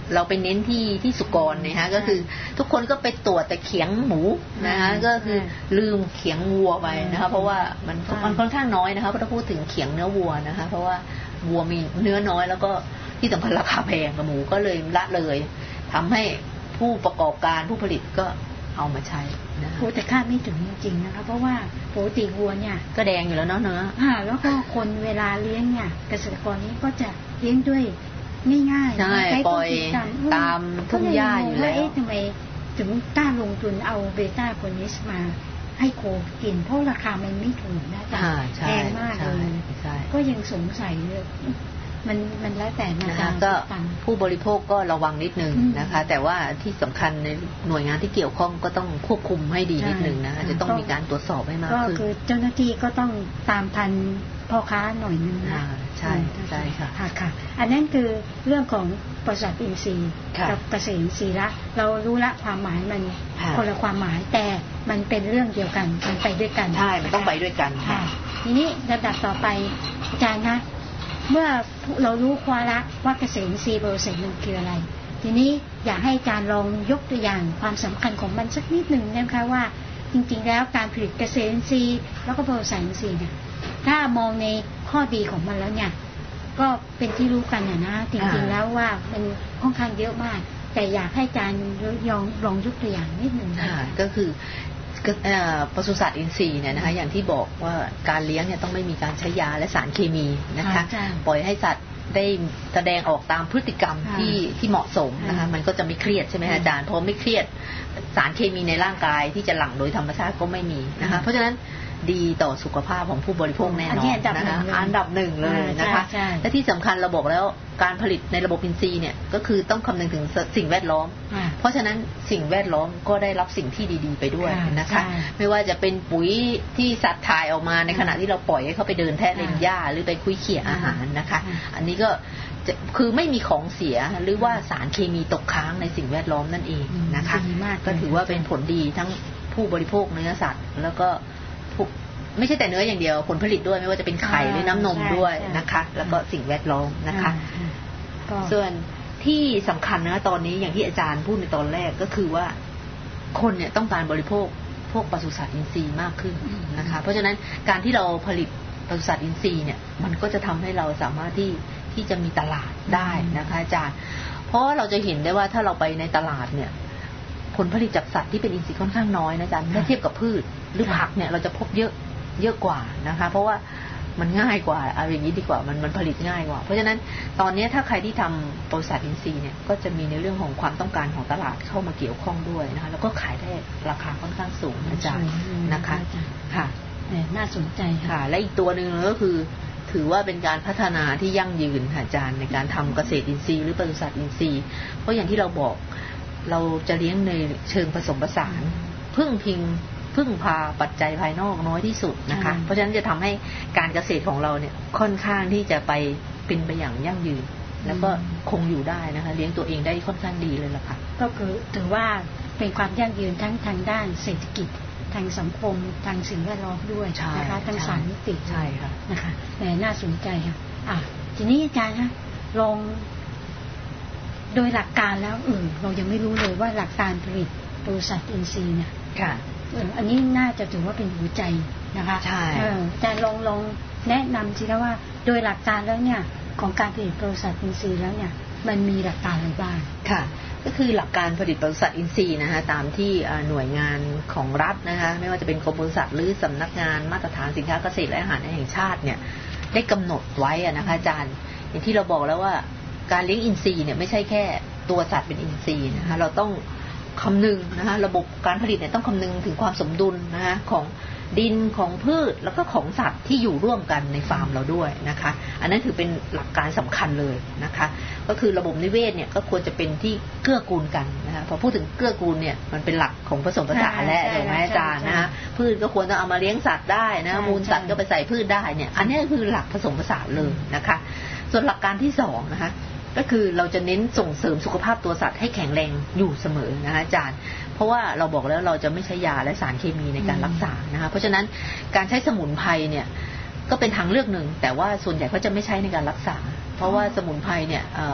เราไปเน้นที่สุกรนะฮะก็คือทุกคนก็ไปตรวจแต่เขียงหมูนะฮะก็คือลืมเขียงวัวไปนะคะเพราะว่ามันค่อนข้างน้อยนะคะเพราะถ้าพูดถึงเขียงเนื้อวัวนะคะเพราะว่าวัวมีเนื้อน้อยแล้วก็ที่สำคัญราคาแพงกับหมูก็เลยละเลยทำให้ผู้ประกอบการผู้ผลิตก็เอามาใช้นะแต่คาดไม่ถึงจริงๆนะคะเพราะว่าปกติวัวเนี่ยก็แดงอยู่แล้วเนาะเนื้อแล้วก็คนเวลาเลี้ยงเนี่ยเกษตรกรนี้ก็จะเลี้ยงด้วยง่ายๆใช่ปล่อยตามทุ่งหญ้าอยู่แล้วทำไมถึงกล้าลงทุนเอาเบต้าโกนิสมาให้โคกินเพราะราคามันไม่ถูกนะจ๊ะแพงมากเลยก็ยังสงสัยเลยมันแล้วแต่นะคะก็ผู้บริโภคก็ระวังนิดนึงนะคะแต่ว่าที่สำคัญในหน่วยงานที่เกี่ยวข้องก็ต้องควบคุมให้ดีนิดนึงนะคะจะต้องมีการตรวจสอบให้มากขึ้นก็คือเจ้าหน้าที่ก็ต้องตามทันพ่อค้าหน่อยนึงนะใช่ใช่ค่ะค่ะอันนั้นคือเรื่องของปศุสัตว์อินทรีย์กับเกษตรอินทรีย์ละเรารู้ละความหมายมันคนละความหมายแต่มันเป็นเรื่องเดียวกันมันไปด้วยกันใช่มันต้องไปด้วยกันค่ะทีนี้ระดับต่อไปอาจารย์นะเมื่อเรารู้ความละว่าเกษตรอินทรีย์โปรเซสมันคืออะไรทีนี้อยากให้อาจารย์ลองยกตัวอย่างความสำคัญของมันสักนิดหนึ่งนะคะว่าจริงๆแล้วการผลิตเกษตรอินทรีย์แล้วก็โปรเซสอินทรีย์เนี่ยถ้ามองในข้อดีของมันแล้วเนี่ยก็เป็นที่รู้กันนะจริงๆแล้วว่ามันค่อนข้างเยอะมากแต่อยากให้อาจารย์ลองยกตัวอย่างนิดหนึ่งก็คือปศุสัตว์อินทรีย์เนี่ยนะคะอย่างที่บอกว่าการเลี้ยงเนี่ยต้องไม่มีการใช้ยาและสารเคมีนะคะปล่อยให้สัตว์ได้แสดงออกตามพฤติกรรมที่เหมาะสมนะคะมันก็จะไม่เครียดใช่ไหมอาจารย์เพราะไม่เครียดสารเคมีในร่างกายที่จะหลั่งโดยธรรมชาติก็ไม่มีนะคะเพราะฉะนั้นดีต่อสุขภาพของผู้บริโภคแน่นอนนะคะอันดับหนึ่งเลยนะคะและที่สำคัญเราบอกแล้วการผลิตในระบบอินทรีย์เนี่ยก็คือต้องคำนึงถึงสิ่งแวดล้อมเพราะฉะนั้นสิ่งแวดล้อมก็ได้รับสิ่งที่ดีๆไปด้วยนะคะไม่ว่าจะเป็นปุ๋ยที่สัตว์ถ่ายออกมาในขณะที่เราปล่อยให้เขาไปเดินแทะเล็มหญ้าหรือไปคุยเขี่ยอาหารนะคะอันนี้ก็คือไม่มีของเสียหรือว่าสารเคมีตกค้างในสิ่งแวดล้อมนั่นเองนะคะก็ถือว่าเป็นผลดีทั้งผู้บริโภคเนื้อสัตว์แล้วก็ไม่ใช่แต่เนื้ออย่างเดียวผลผลิตด้วยไม่ว่าจะเป็นไข่หรือน้ำนมด้วยนะคะแล้วก็สิ่งแวดล้อมนะคะส่วนที่สำคัญนะตอนนี้อย่างที่อาจารย์พูดในตอนแรกก็คือว่าคนเนี่ยต้องการบริโภคพวกปศุสัตว์อินทรีย์มากขึ้นนะคะเพราะฉะนั้นการที่เราผลิตปศุสัตว์อินทรีย์เนี่ยมันก็จะทำให้เราสามารถที่จะมีตลาดได้นะคะอาจารย์เพราะเราจะเห็นได้ว่าถ้าเราไปในตลาดเนี่ยผลผลิตจากสัตว์ที่เป็นอินทรีย์ค่อนข้างน้อยนะอาจารย์ถ้าเทียบกับพืชหรือผักเนี่ยเราจะพบเยอะกว่านะคะเพราะว่ามันง่ายกว่าอะไรอย่างนี้ดีกว่ามันผลิตง่ายกว่าเพราะฉะนั้นตอนนี้ถ้าใครที่ทำปศุสัตว์อินทรีย์เนี่ยก็จะมีในเรื่องของความต้องการของตลาดเข้ามาเกี่ยวข้องด้วยนะคะแล้วก็ขายได้ราคาค่อนข้างสูงอาจารย์นะคะค่ะน่าสนใจค่ะและอีกตัวนึงก็คือถือว่าเป็นการพัฒนาที่ยั่งยืนอาจารย์ในการทำเกษตรอินทรีย์หรือปศุสัตว์อินทรีย์เพราะอย่างที่เราบอกเราจะเลี้ยงในเชิงผสมผสานพึ่งพาปัจจัยภายนอกน้อยที่สุดนะคะเพราะฉะนั้นจะทำให้การเกษตรของเราเนี่ยค่อนข้างที่จะไปเป็นไปอย่างยั่งยืนแล้วก็คงอยู่ได้นะคะเลี้ยงตัวเองได้ค่อนข้างดีเลยล่ะค่ะก็คือถือว่าเป็นความยั่งยืนทั้งทางด้านเศรษฐกิจทางสังคมทางสิ่งแวดล้อมด้วยนะคะทั้งสามมิติใช่ค่ะนะคะแต่น่าสนใจค่ะทีนี้อาจารย์นะลองโดยหลักการแล้วเรายังไม่รู้เลยว่าหลักการผลิตปศุสัตว์อินทรีย์เนี่ยค่ะอันนี้น่าจะถือว่าเป็นหัวใจนะคะใช่แต่ลองแนะนำสิคะว่าโดยหลักการแล้วเนี่ยของการผลิตปศุสัตว์อินทรีย์แล้วเนี่ยมันมีหลักการอะไรบ้างค่ะก็คือหลักการผลิตปศุสัตว์อินทรีย์นะคะตามที่หน่วยงานของรัฐนะคะไม่ว่าจะเป็นกรมปศุสัตว์หรือสำนักงานมาตรฐานสินค้าเกษตรและอาหารแห่งชาติเนี่ยได้กำหนดไว้นะคะอาจารย์อย่างที่เราบอกแล้วว่าการเลี้ยงอินทรีย์เนี่ยไม่ใช่แค่ตัวสัตว์เป็นอินทรีย์นะคะเราต้องคำนึงนะคะระบบการผลิตเนี่ยต้องคำนึงถึงความสมดุลนะคะของดินของพืชแล้วก็ของสัตว์ที่อยู่ร่วมกันในฟาร์มเราด้วยนะคะอันนั้นถือเป็นหลักการสำคัญเลยนะคะก็คือระบบนิเวศเนี่ยก็ควรจะเป็นที่เกื้อกูลกันนะคะพอพูดถึงเกื้อกูลเนี่ยมันเป็นหลักของผสมผสานและถูกไหมอาจารย์นะคะพืชก็ควรจะเอามาเลี้ยงสัตว์ได้นะมูลสัตว์ก็ไปใส่พืชได้เนี่ยอันนี้คือหลักผสมผสานเลยนะคะส่วนหลักการที่2นะคะก็คือเราจะเน้นส่งเสริมสุขภาพตัวสัตว์ให้แข็งแรงอยู่เสมอนะคะอาจารย์เพราะว่าเราบอกแล้วเราจะไม่ใช้ยาและสารเคมีในการรักษานะคะเพราะฉะนั้นการใช้สมุนไพรเนี่ยก็เป็นทางเลือกหนึ่งแต่ว่าส่วนใหญ่เขาจะไม่ใช้ในการรักษาเพราะว่าสมุนไพรเนี่ย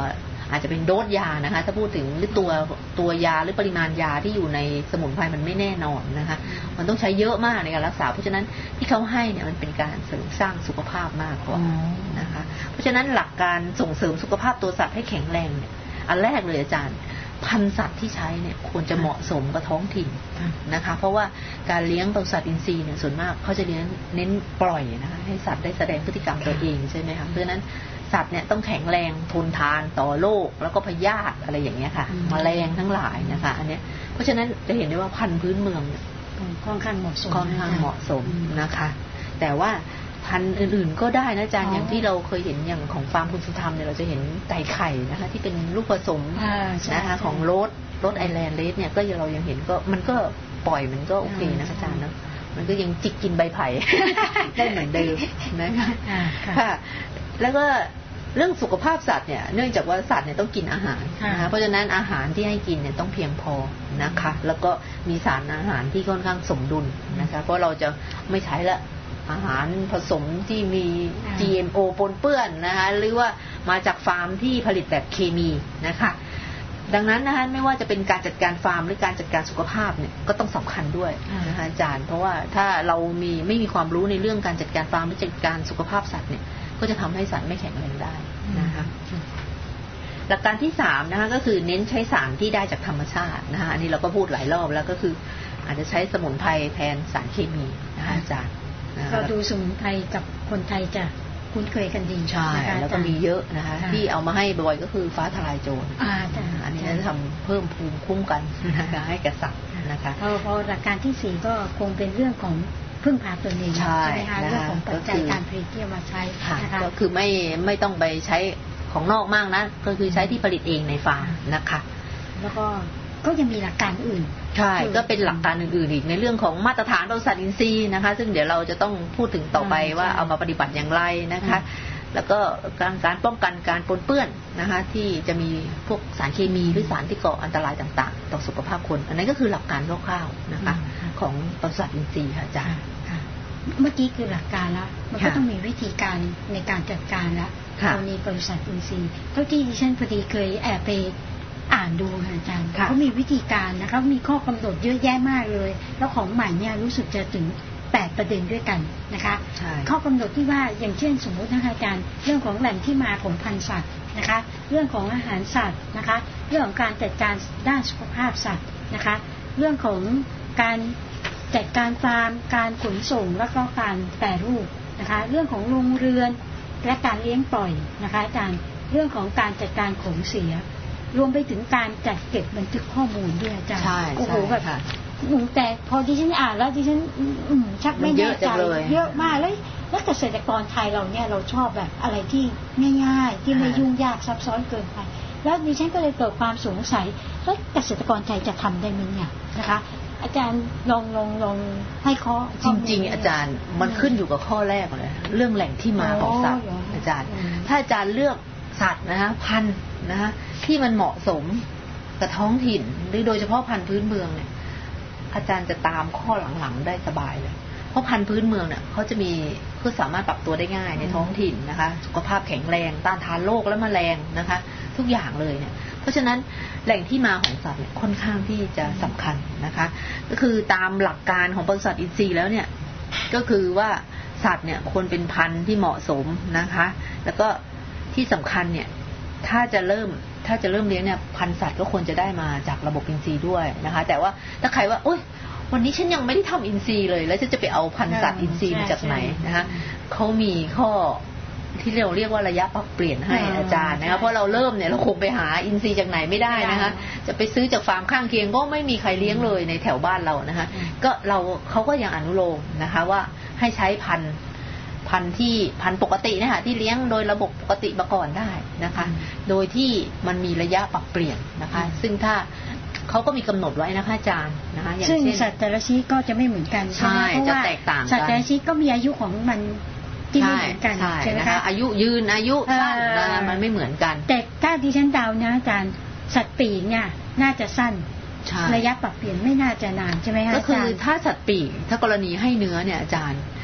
อาจจะเป็นโดสยานะคะถ้าพูดถึงหรือตัวยาหรือปริมาณยาที่อยู่ในสมุนไพรมันไม่แน่นอนนะคะมันต้องใช้เยอะมากในการรักษาเพราะฉะนั้นที่เขาให้เนี่ยมันเป็นการเสริมสร้างสุขภาพมากกว่านะคะเพราะฉะนั้นหลักการส่งเสริมสุขภาพตัวสัตว์ให้แข็งแรงเนี่ยอันแรกเลยอาจารย์พันธุ์สัตว์ที่ใช้เนี่ยควรจะเหมาะสมกับท้องถิ่นนะคะเพราะว่าการเลี้ยงปศุสัตว์อินทรีย์เนี่ยส่วนมากเขาจะเน้นปล่อยนะคะให้สัตว์ได้แสดงพฤติกรรมตัวเองใช่ไหมคะเพราะฉะนั้นสัตว์เนี่ยต้องแข็งแรงทนทานต่อโรคแล้วก็พยาธิอะไรอย่างเงี้ยค่ะแมลงทั้งหลายนะคะอันเนี้ยเพราะฉะนั้นจะเห็นได้ว่าพันธุ์พื้นเมืองค่อนข้างเหมาะสมนะคะแต่ว่าพันธุ์อื่นๆก็ได้นะอาจารย์อย่างที่เราเคยเห็นอย่างของฟาร์มคุณสุธรรมเนี่ยเราจะเห็นไก่ไข่นะคะที่เป็นลูกผสมนะคะของโรสไอแลนด์เลสเนี่ยก็เรายังเห็นก็มันก็ปล่อยมันก็โอเคนะอาจารย์นะมันก็ยังจิกกินใบไผ่ได้เหมือนเดิมนะคะค่ะแล้วก็เรื่องสุขภาพสัตว์เนี่ยเนื่องจากว่าสัตว์เนี่ยต้องกินอาหารนะคะเพราะฉะนั้นอาหารที่ให้กินเนี่ยต้องเพียงพอนะคะแล้วก็มีสารอาหารที่ค่อนข้างสมดุลนะคะเพราะเราจะไม่ใช้ละอาหารผสมที่มี GMO ปนเปื้อนนะคะหรือว่ามาจากฟาร์มที่ผลิตแบบเคมีนะคะดังนั้นนะคะไม่ว่าจะเป็นการจัดการฟาร์มหรือการจัดการสุขภาพเนี่ยก็ต้องสำคัญด้วยนะคะอาจารย์เพราะว่าถ้าเราไม่มีความรู้ในเรื่องการจัดการฟาร์มหรือจัดการสุขภาพสัตว์เนี่ยก็จะทำให้สัตว์ไม่แข็งแรงได้นะคะหลักการที่3นะคะก็คือเน้นใช้สารที่ได้จากธรรมชาตินะคะอันนี้เราก็พูดหลายรอบแล้วก็คืออาจจะใช้สมุนไพรแทนสารเคมีนะคะอาจารย์ก็ดูสมุนไพรกับคนไทยจะคุ้นเคยกันดีใช่แล้วก็มีเยอะนะคะที่เอามาให้บ่อยก็คือฟ้าทลายโจรอันนี้จะทำเพิ่มภูมิคุ้มกันนะคะให้แก่สัตว์นะคะพอหลักการที่4ก็คงเป็นเรื่องของพึ่งพาตนเองใช่ไหมคะเรื่องของปัจจัยการผลิตที่มาใช้นะคะก็คือไม่ต้องไปใช้ของนอกมากนะก็คือใช้ที่ผลิตเองในฟาร์มนะคะแล้วก็ยังมีหลักการอื่นใช่ก็เป็นหลักการอื่นๆอีกในเรื่องของมาตรฐานปศุสัตว์อินทรีย์นะคะซึ่งเดี๋ยวเราจะต้องพูดถึงต่อไปว่าเอามาปฏิบัติอย่างไรนะคะแล้วก็การป้องกันการปนเปื้อนนะคะที่จะมีพวกสารเคมีหรือสารที่ก่ออันตรายต่างๆต่อสุขภาพคนอันนี้ก็คือหลักการคร่าวๆนะคะของปศุสัตว์อินทรีย์ค่ะอาจารย์เมื่อกี้คือหลักการแล้วมันก็ต้องมีวิธีการในการจัดการแล้วกรณีปศุสัตว์อินทรีย์เท่าที่ดิฉันพอดีเคยแอบไปอ่านดูค่ะอาจารย์เขามีวิธีการนะคะมีข้อกำหนดเยอะแยะมากเลยแล้วของใหม่เนี่ยรู้สึกจะถึง8ประเด็นด้วยกันนะคะข้อกำหนดที่ว่าอย่างเช่นสมมตินะคะอาจารย์เรื่องของแหล่งที่มาของพันธุ์สัตว์นะคะเรื่องของอาหารสัตว์นะคะเรื่องของการจัดการด้านสุขภาพสัตว์นะคะเรื่องของการจัดการฟาร์มการขนส่งแล้วก็การแปรรูปนะคะเรื่องของโรงเรือนและการเลี้ยงปล่อยนะคะอาจารย์เรื่องของการจัดการของเสียรวมไปถึงการจัดเก็บบันทึกข้อมูลด้วยอาจารย์โอ้โหแบบแต่พอดิฉันอ่านแล้วดิฉันชักไม่แน่ใจเยอะมากเลยแล้วเกษตรกรไทยเราเนี่ยเราชอบแบบอะไรที่ง่ายๆที่ไม่ยุ่งยากซับซ้อนเกินไปแล้วดิฉันก็เลยเกิดความสงสัยว่าเกษตรกรไทยจะทำได้ไหมเนี่ยนะคะอาจารย์ลองให้ข้อจริงๆอาจารย์มันขึ้นอยู่กับข้อแรกเลยเรื่องแหล่งที่มาของสัตว์อาจารย์ถ้าอาจารย์เลือกสัตว์นะคะพันธุ์นะคะที่มันเหมาะสมกับท้องถิ่นหรือโดยเฉพาะพันธุ์พื้นเมืองเนี่ยอาจารย์จะตามข้อหลังๆได้สบายเลยเพราะพันธุ์พื้นเมืองเนี่ยเขาจะมีคือสามารถปรับตัวได้ง่ายในท้องถิ่นนะคะสุขภาพแข็งแรงต้านทานโรคและแมลงนะคะทุกอย่างเลยเนี่ยเพราะฉะนั้นแหล่งที่มาของสัตว์เนี่ยค่อนข้างที่จะสำคัญนะคะก็คือตามหลักการของปศุสัตว์อินทรีย์แล้วเนี่ยก็คือว่าสัตว์เนี่ยควรเป็นพันธุ์ที่เหมาะสมนะคะแล้วก็ที่สำคัญเนี่ยถ้าจะเริ่มเลี้ยงเนี่ยพันธุ์สัตว์ก็ควรจะได้มาจากระบบอินทรีย์ด้วยนะคะแต่ว่าถ้าใครว่าโอ๊ยวันนี้ฉันยังไม่ได้ทำอินทรีย์เลยแล้วฉันจะไปเอาพันธุ์สัตว์อินทรีย์มาจากไหนนะคะเขามีข้อที่เราเรียกว่าระยะปรับเปลี่ยนให้อาจารย์นะคะเพราะเราเริ่มเนี่ยเราคงไปหาอินทรีย์จากไหนไม่ได้นะคะจะไปซื้อจากฟาร์มข้างเคียงก็ไม่มีใครเลี้ยงเลยในแถวบ้านเรานะคะก็เขาก็ยังอนุโลมนะคะว่าให้ใช้พันธุ์ปกตินะคะที่เลี้ยงโดยระบบปกติมาก่อนได้นะคะโดยที่มันมีระยะปรับเปลี่ยนนะคะซึ่งถ้าเขาก็มีกำหนดไว้นะคะอาจารย์นะคะอย่างเช่นซึ่งสัตว์แต่ละชนิดก็จะไม่เหมือนกันใช่จะแตกต่างกันสัตว์แต่ละชนิดก็มีอายุของมันที่ไม่เหมือนกันใช่ไหมคะอายุยืนอายุสั้นมันไม่เหมือนกันแต่ถ้าดิฉันเดานะอาจารย์สัตว์ปีกเนี่ยน่าจะสั้นระยะปรับเปลี่ยนไม่น่าจะนานใช่ไหมคะก็คือถ้าสัตว์ปีกถ้ากรณีให้เนื้อเนี่ยอาจารย์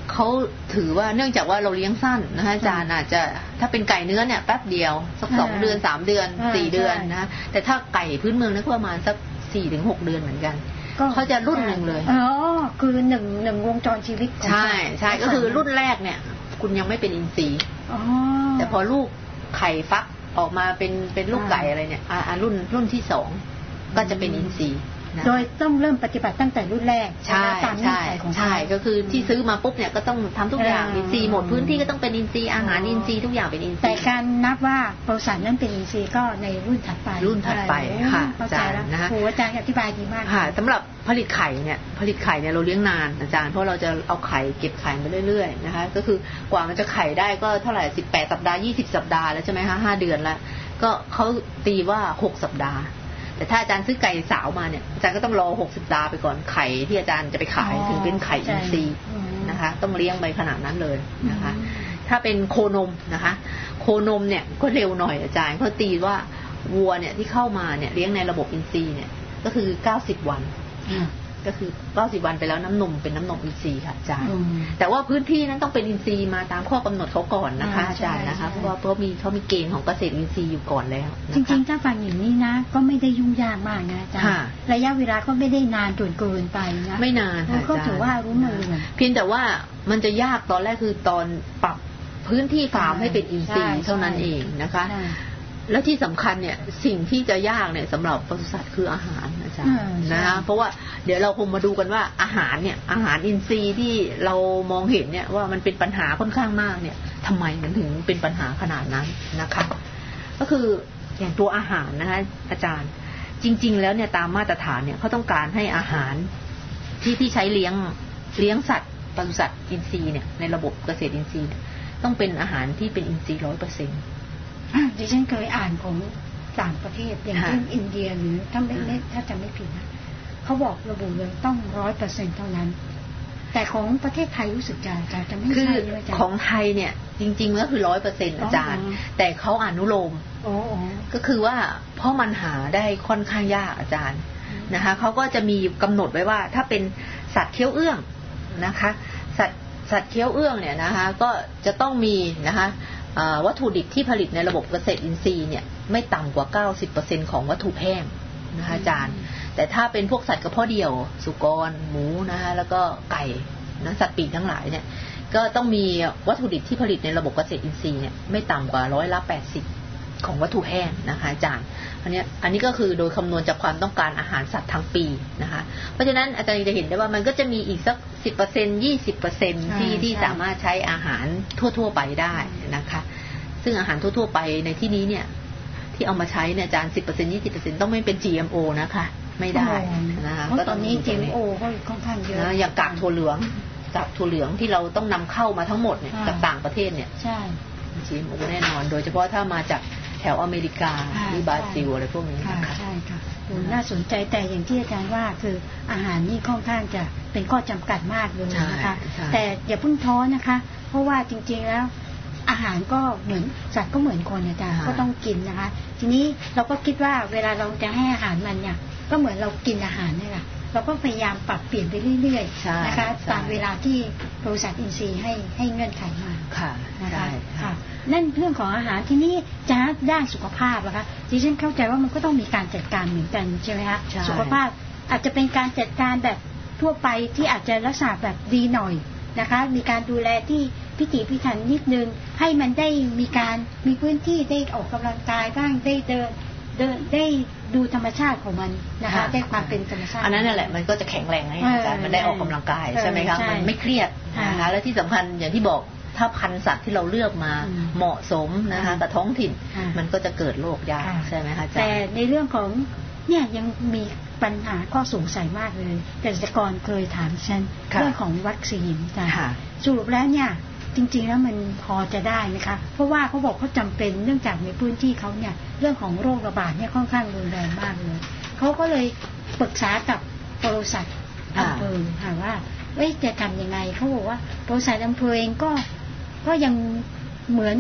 เขาถือว่าเนื่องจากว่าเราเลี้ยงสั้นนะคะอาจารย์อาจจะถ้าเป็นไก่เนื้อเนี่ยแป๊บเดียวสัก2 เดือน3 เดือน4 เดือนนะแต่ถ้าไก่พื้นเมืองนี่ก็ประมาณสัก4-6 เดือนเหมือนกันเขาจะรุ่นหนึ่งเลยคือหนึ่งวงจรชีวิตใช่ก็คือรุ่นแรกเนี่ยคุณยังไม่เป็นอินทรีย์แต่พอลูกไข่ฟักออกมาเป็นลูกไก่อะไรเนี่ยรุ่นที่2ก็จะเป็นอินทรีย์โดยต้องเริ่มปฏิบัติตั้งแต่รุ่นแรกตามเงื่อนไขของใช่ก็คือที่ซื้อมาปุ๊บเนี่ยก็ต้องทำทุกอย่างอินทรีย์หมดพื้นที่ก็ต้องเป็นอินทรีย์อาหารอินทรีย์ทุกอย่างเป็นอินทรีย์แต่การนับว่าบริษัทนั้นเป็นอินทรีย์ก็ในรุ่นถัดไปค่ะอาจารย์นะฮะอาจารย์อธิบายดีมากค่ะสำหรับผลิตไข่เนี่ยเราเลี้ยงนานอาจารย์เพราะเราจะเอาไข่เก็บไข่มาเรื่อยๆนะคะก็คือกว่ามันจะไข่ได้ก็เท่าไหร่18 สัปดาห์20 สัปดาห์แล้วใช่ไหมคะ5 เดือนแล้วก็เขาตีว่า6 สัปดาห์แต่ถ้าอาจารย์ซื้อไก่สาวมาเนี่ยอาจารย์ก็ต้องรอ6 สัปดาห์ไปก่อนไข่ที่อาจารย์จะไปขายถึงเป็นไข่อินทรีย์นะคะต้องเลี้ยงไปขนาดนั้นเลยนะคะถ้าเป็นโคนมนะคะโคนมเนี่ยก็เร็วหน่อยอาจารย์เขาตีว่าวัวเนี่ยที่เข้ามาเนี่ยเลี้ยงในระบบอินทรีย์เนี่ยก็คือ90 วันก็คือ90 วันไปแล้วน้ำนมเป็นน้ำนมอินทรีย์ค่ะอาจารย์แต่ว่าพื้นที่นั้นต้องเป็นอินทรีย์มาตามข้อกำหนดเขาก่อนนะคะอาจารย์นะคะเพราะว่าเขามีเกณฑ์ของเกษตรอินทรีย์อยู่ก่อนแล้วจริงๆถ้าฟังอย่างนี้นะก็ไม่ได้ยุ่งยากมากนะอาจารย์ระยะเวลาก็ไม่ได้นานจนเกินไปนะไม่นานค่ะก็ถือว่ารู้มือเพียงแต่ว่ามันจะยากตอนแรกคือตอนปรับพื้นที่ฟาร์มให้เป็นอินทรีย์เท่านั้นเองนะคะแล้วที่สำคัญเนี่ยสิ่งที่จะยากเนี่ยสำหรับปศุสัตว์คืออาหารอาจารย์นะคะเพราะว่าเดี๋ยวเราคงมาดูกันว่าอาหารอินทรีย์ที่เรามองเห็นเนี่ยว่ามันเป็นปัญหาค่อนข้างมากเนี่ยทำไมมันถึงเป็นปัญหาขนาดนั้นนะคะก็คืออย่างตัวอาหารนะคะอาจารย์จริงๆแล้วเนี่ยตามมาตรฐานเนี่ยเขาต้องการให้อาหารที่ใช้เลี้ยงสัตว์ปศุสัตว์อินทรีย์เนี่ยในระบบเกษตรอินทรีย์ต้องเป็นอาหารที่เป็นอินทรีย์ 100% ดิฉันเคยอ่านของต่างประเทศอย่างเช่นอินเดียหรือถ้าจำไม่ผิดนะเขาบอกระบุเลยต้อง 100% เท่านั้นแต่ของประเทศไทยรู้สึกจะไม่ใช่เลยจ้ะของไทยเนี่ยจริงๆก็คือ 100% อาจารย์แต่เขาอนุโลมก็คือว่าเพราะมันหาได้ค่อนข้างยากอาจารย์นะคะเขาก็จะมีกำหนดไว้ว่าถ้าเป็นสัตว์เคี้ยวเอื้องนะคะสัตว์เคี้ยวเอื้องเนี่ยนะคะก็จะต้องมีนะคะวัตถุดิบที่ผลิตในระบบเกษตรอินทรีย์เนี่ยไม่ต่ำกว่า 90% ของวัตถุแห้งนะคะอาจารย์แต่ถ้าเป็นพวกสัตว์กระเพาะเดี่ยวสุกรหมูนะคะแล้วก็ไก่นะสัตว์ปีกทั้งหลายเนี่ยก็ต้องมีวัตถุดิบที่ผลิตในระบบเกษตรอินทรีย์เนี่ยไม่ต่ำกว่า80%ของวัตถุแห้งนะคะอาจารย์อันนี้ก็คือโดยคำนวณจากความต้องการอาหารสัตว์ทั้งปีนะคะเพราะฉะนั้นอาจารย์จะเห็นได้ว่ามันก็จะมีอีกสัก 10% 20% ที่สามารถใช้อาหารทั่วไปได้นะคะซึ่งอาหารทั่วไปในที่นี้เนี่ยที่เอามาใช้เนี่ยอาจารย์ 10% 20% ต้องไม่เป็น GMO นะคะไม่ได้นะคะก็ตอนนี้ GMO ก็ค่อนข้างเยอะอย่างกากถั่วเหลืองที่เราต้องนำเข้ามาทั้งหมดเนี่ยจากต่างประเทศเนี่ยใช่ GMO แน่นอนโดยเฉพาะถ้ามาจากแถวอเมริกาหรือบราซิลอะไรพวกนี้นะคะใช่ค่ะน่าสนใจแต่อย่างที่อาจารย์ว่าคืออาหารนี่ค่อนข้างจะเป็นข้อจำกัดมากเลยนะคะแต่อย่าเพิ่งท้อนะคะเพราะว่าจริงๆแล้วอาหารก็เหมือนสัตว์ก็เหมือนคนอาจารย์ก็ต้องกินนะคะทีนี้เราก็คิดว่าเวลาเราจะให้อาหารมันเนี่ยก็เหมือนเรากินอาหารนี่แหละเราก็พยายามปรับเปลี่ยนไปเรื่อยๆนะคะตามเวลาที่บริษัทอินทรีย์ให้เงื่อนไขมาค่ะนะคะค่ะนั่นเรื่องของอาหารที่นี่จะด้านสุขภาพนะคะดิฉันเข้าใจว่ามันก็ต้องมีการจัดการเหมือนกันใช่ไหมคะสุขภาพอาจจะเป็นการจัดการแบบทั่วไปที่อาจจะรักษาแบบดีหน่อยนะคะมีการดูแลที่พิถีพิถันนิดนึงให้มันได้มีพื้นที่ได้ออกกำลังกายบ้างได้เดินได้ดูธรรมชาติของมันนะคะได้ความเป็นธรรมชาติอันนั้นนั่นแหละมันก็จะแข็งแรงให้อาจารย์มันได้ออกกำลังกายใช่ไหมคะมันไม่เครียดนะคะและที่สำคัญอย่างที่บอกถ้าพันธุ์สัตว์ที่เราเลือกมาเหมาะสมนะคะกับท้องถิ่นมันก็จะเกิดโรคยากใช่ไหมคะอาจารย์แต่ในเรื่องของเนี่ยยังมีปัญหาข้อสงสัยมากเลยเกษตรกรเคยถามฉันเรื่องของวัคซีนค่ะสรุปแล้วเนี่ยจริงๆแล้วมันพอจะได้ไหมคะเพราะว่าเขาบอกเขาจำเป็นเนื่องจากในพื้นที่เขาเนี่ยเรื่องของโรคระบาดเนี่ยค่อนข้างรุนแรงมากเลยเขาก็เลยปรึกษากับบริษัทอำเภอค่ะว่าจะทำยังไงเขาบอกว่าบริษัทอำเภอเองก็ยังเหมือนกับ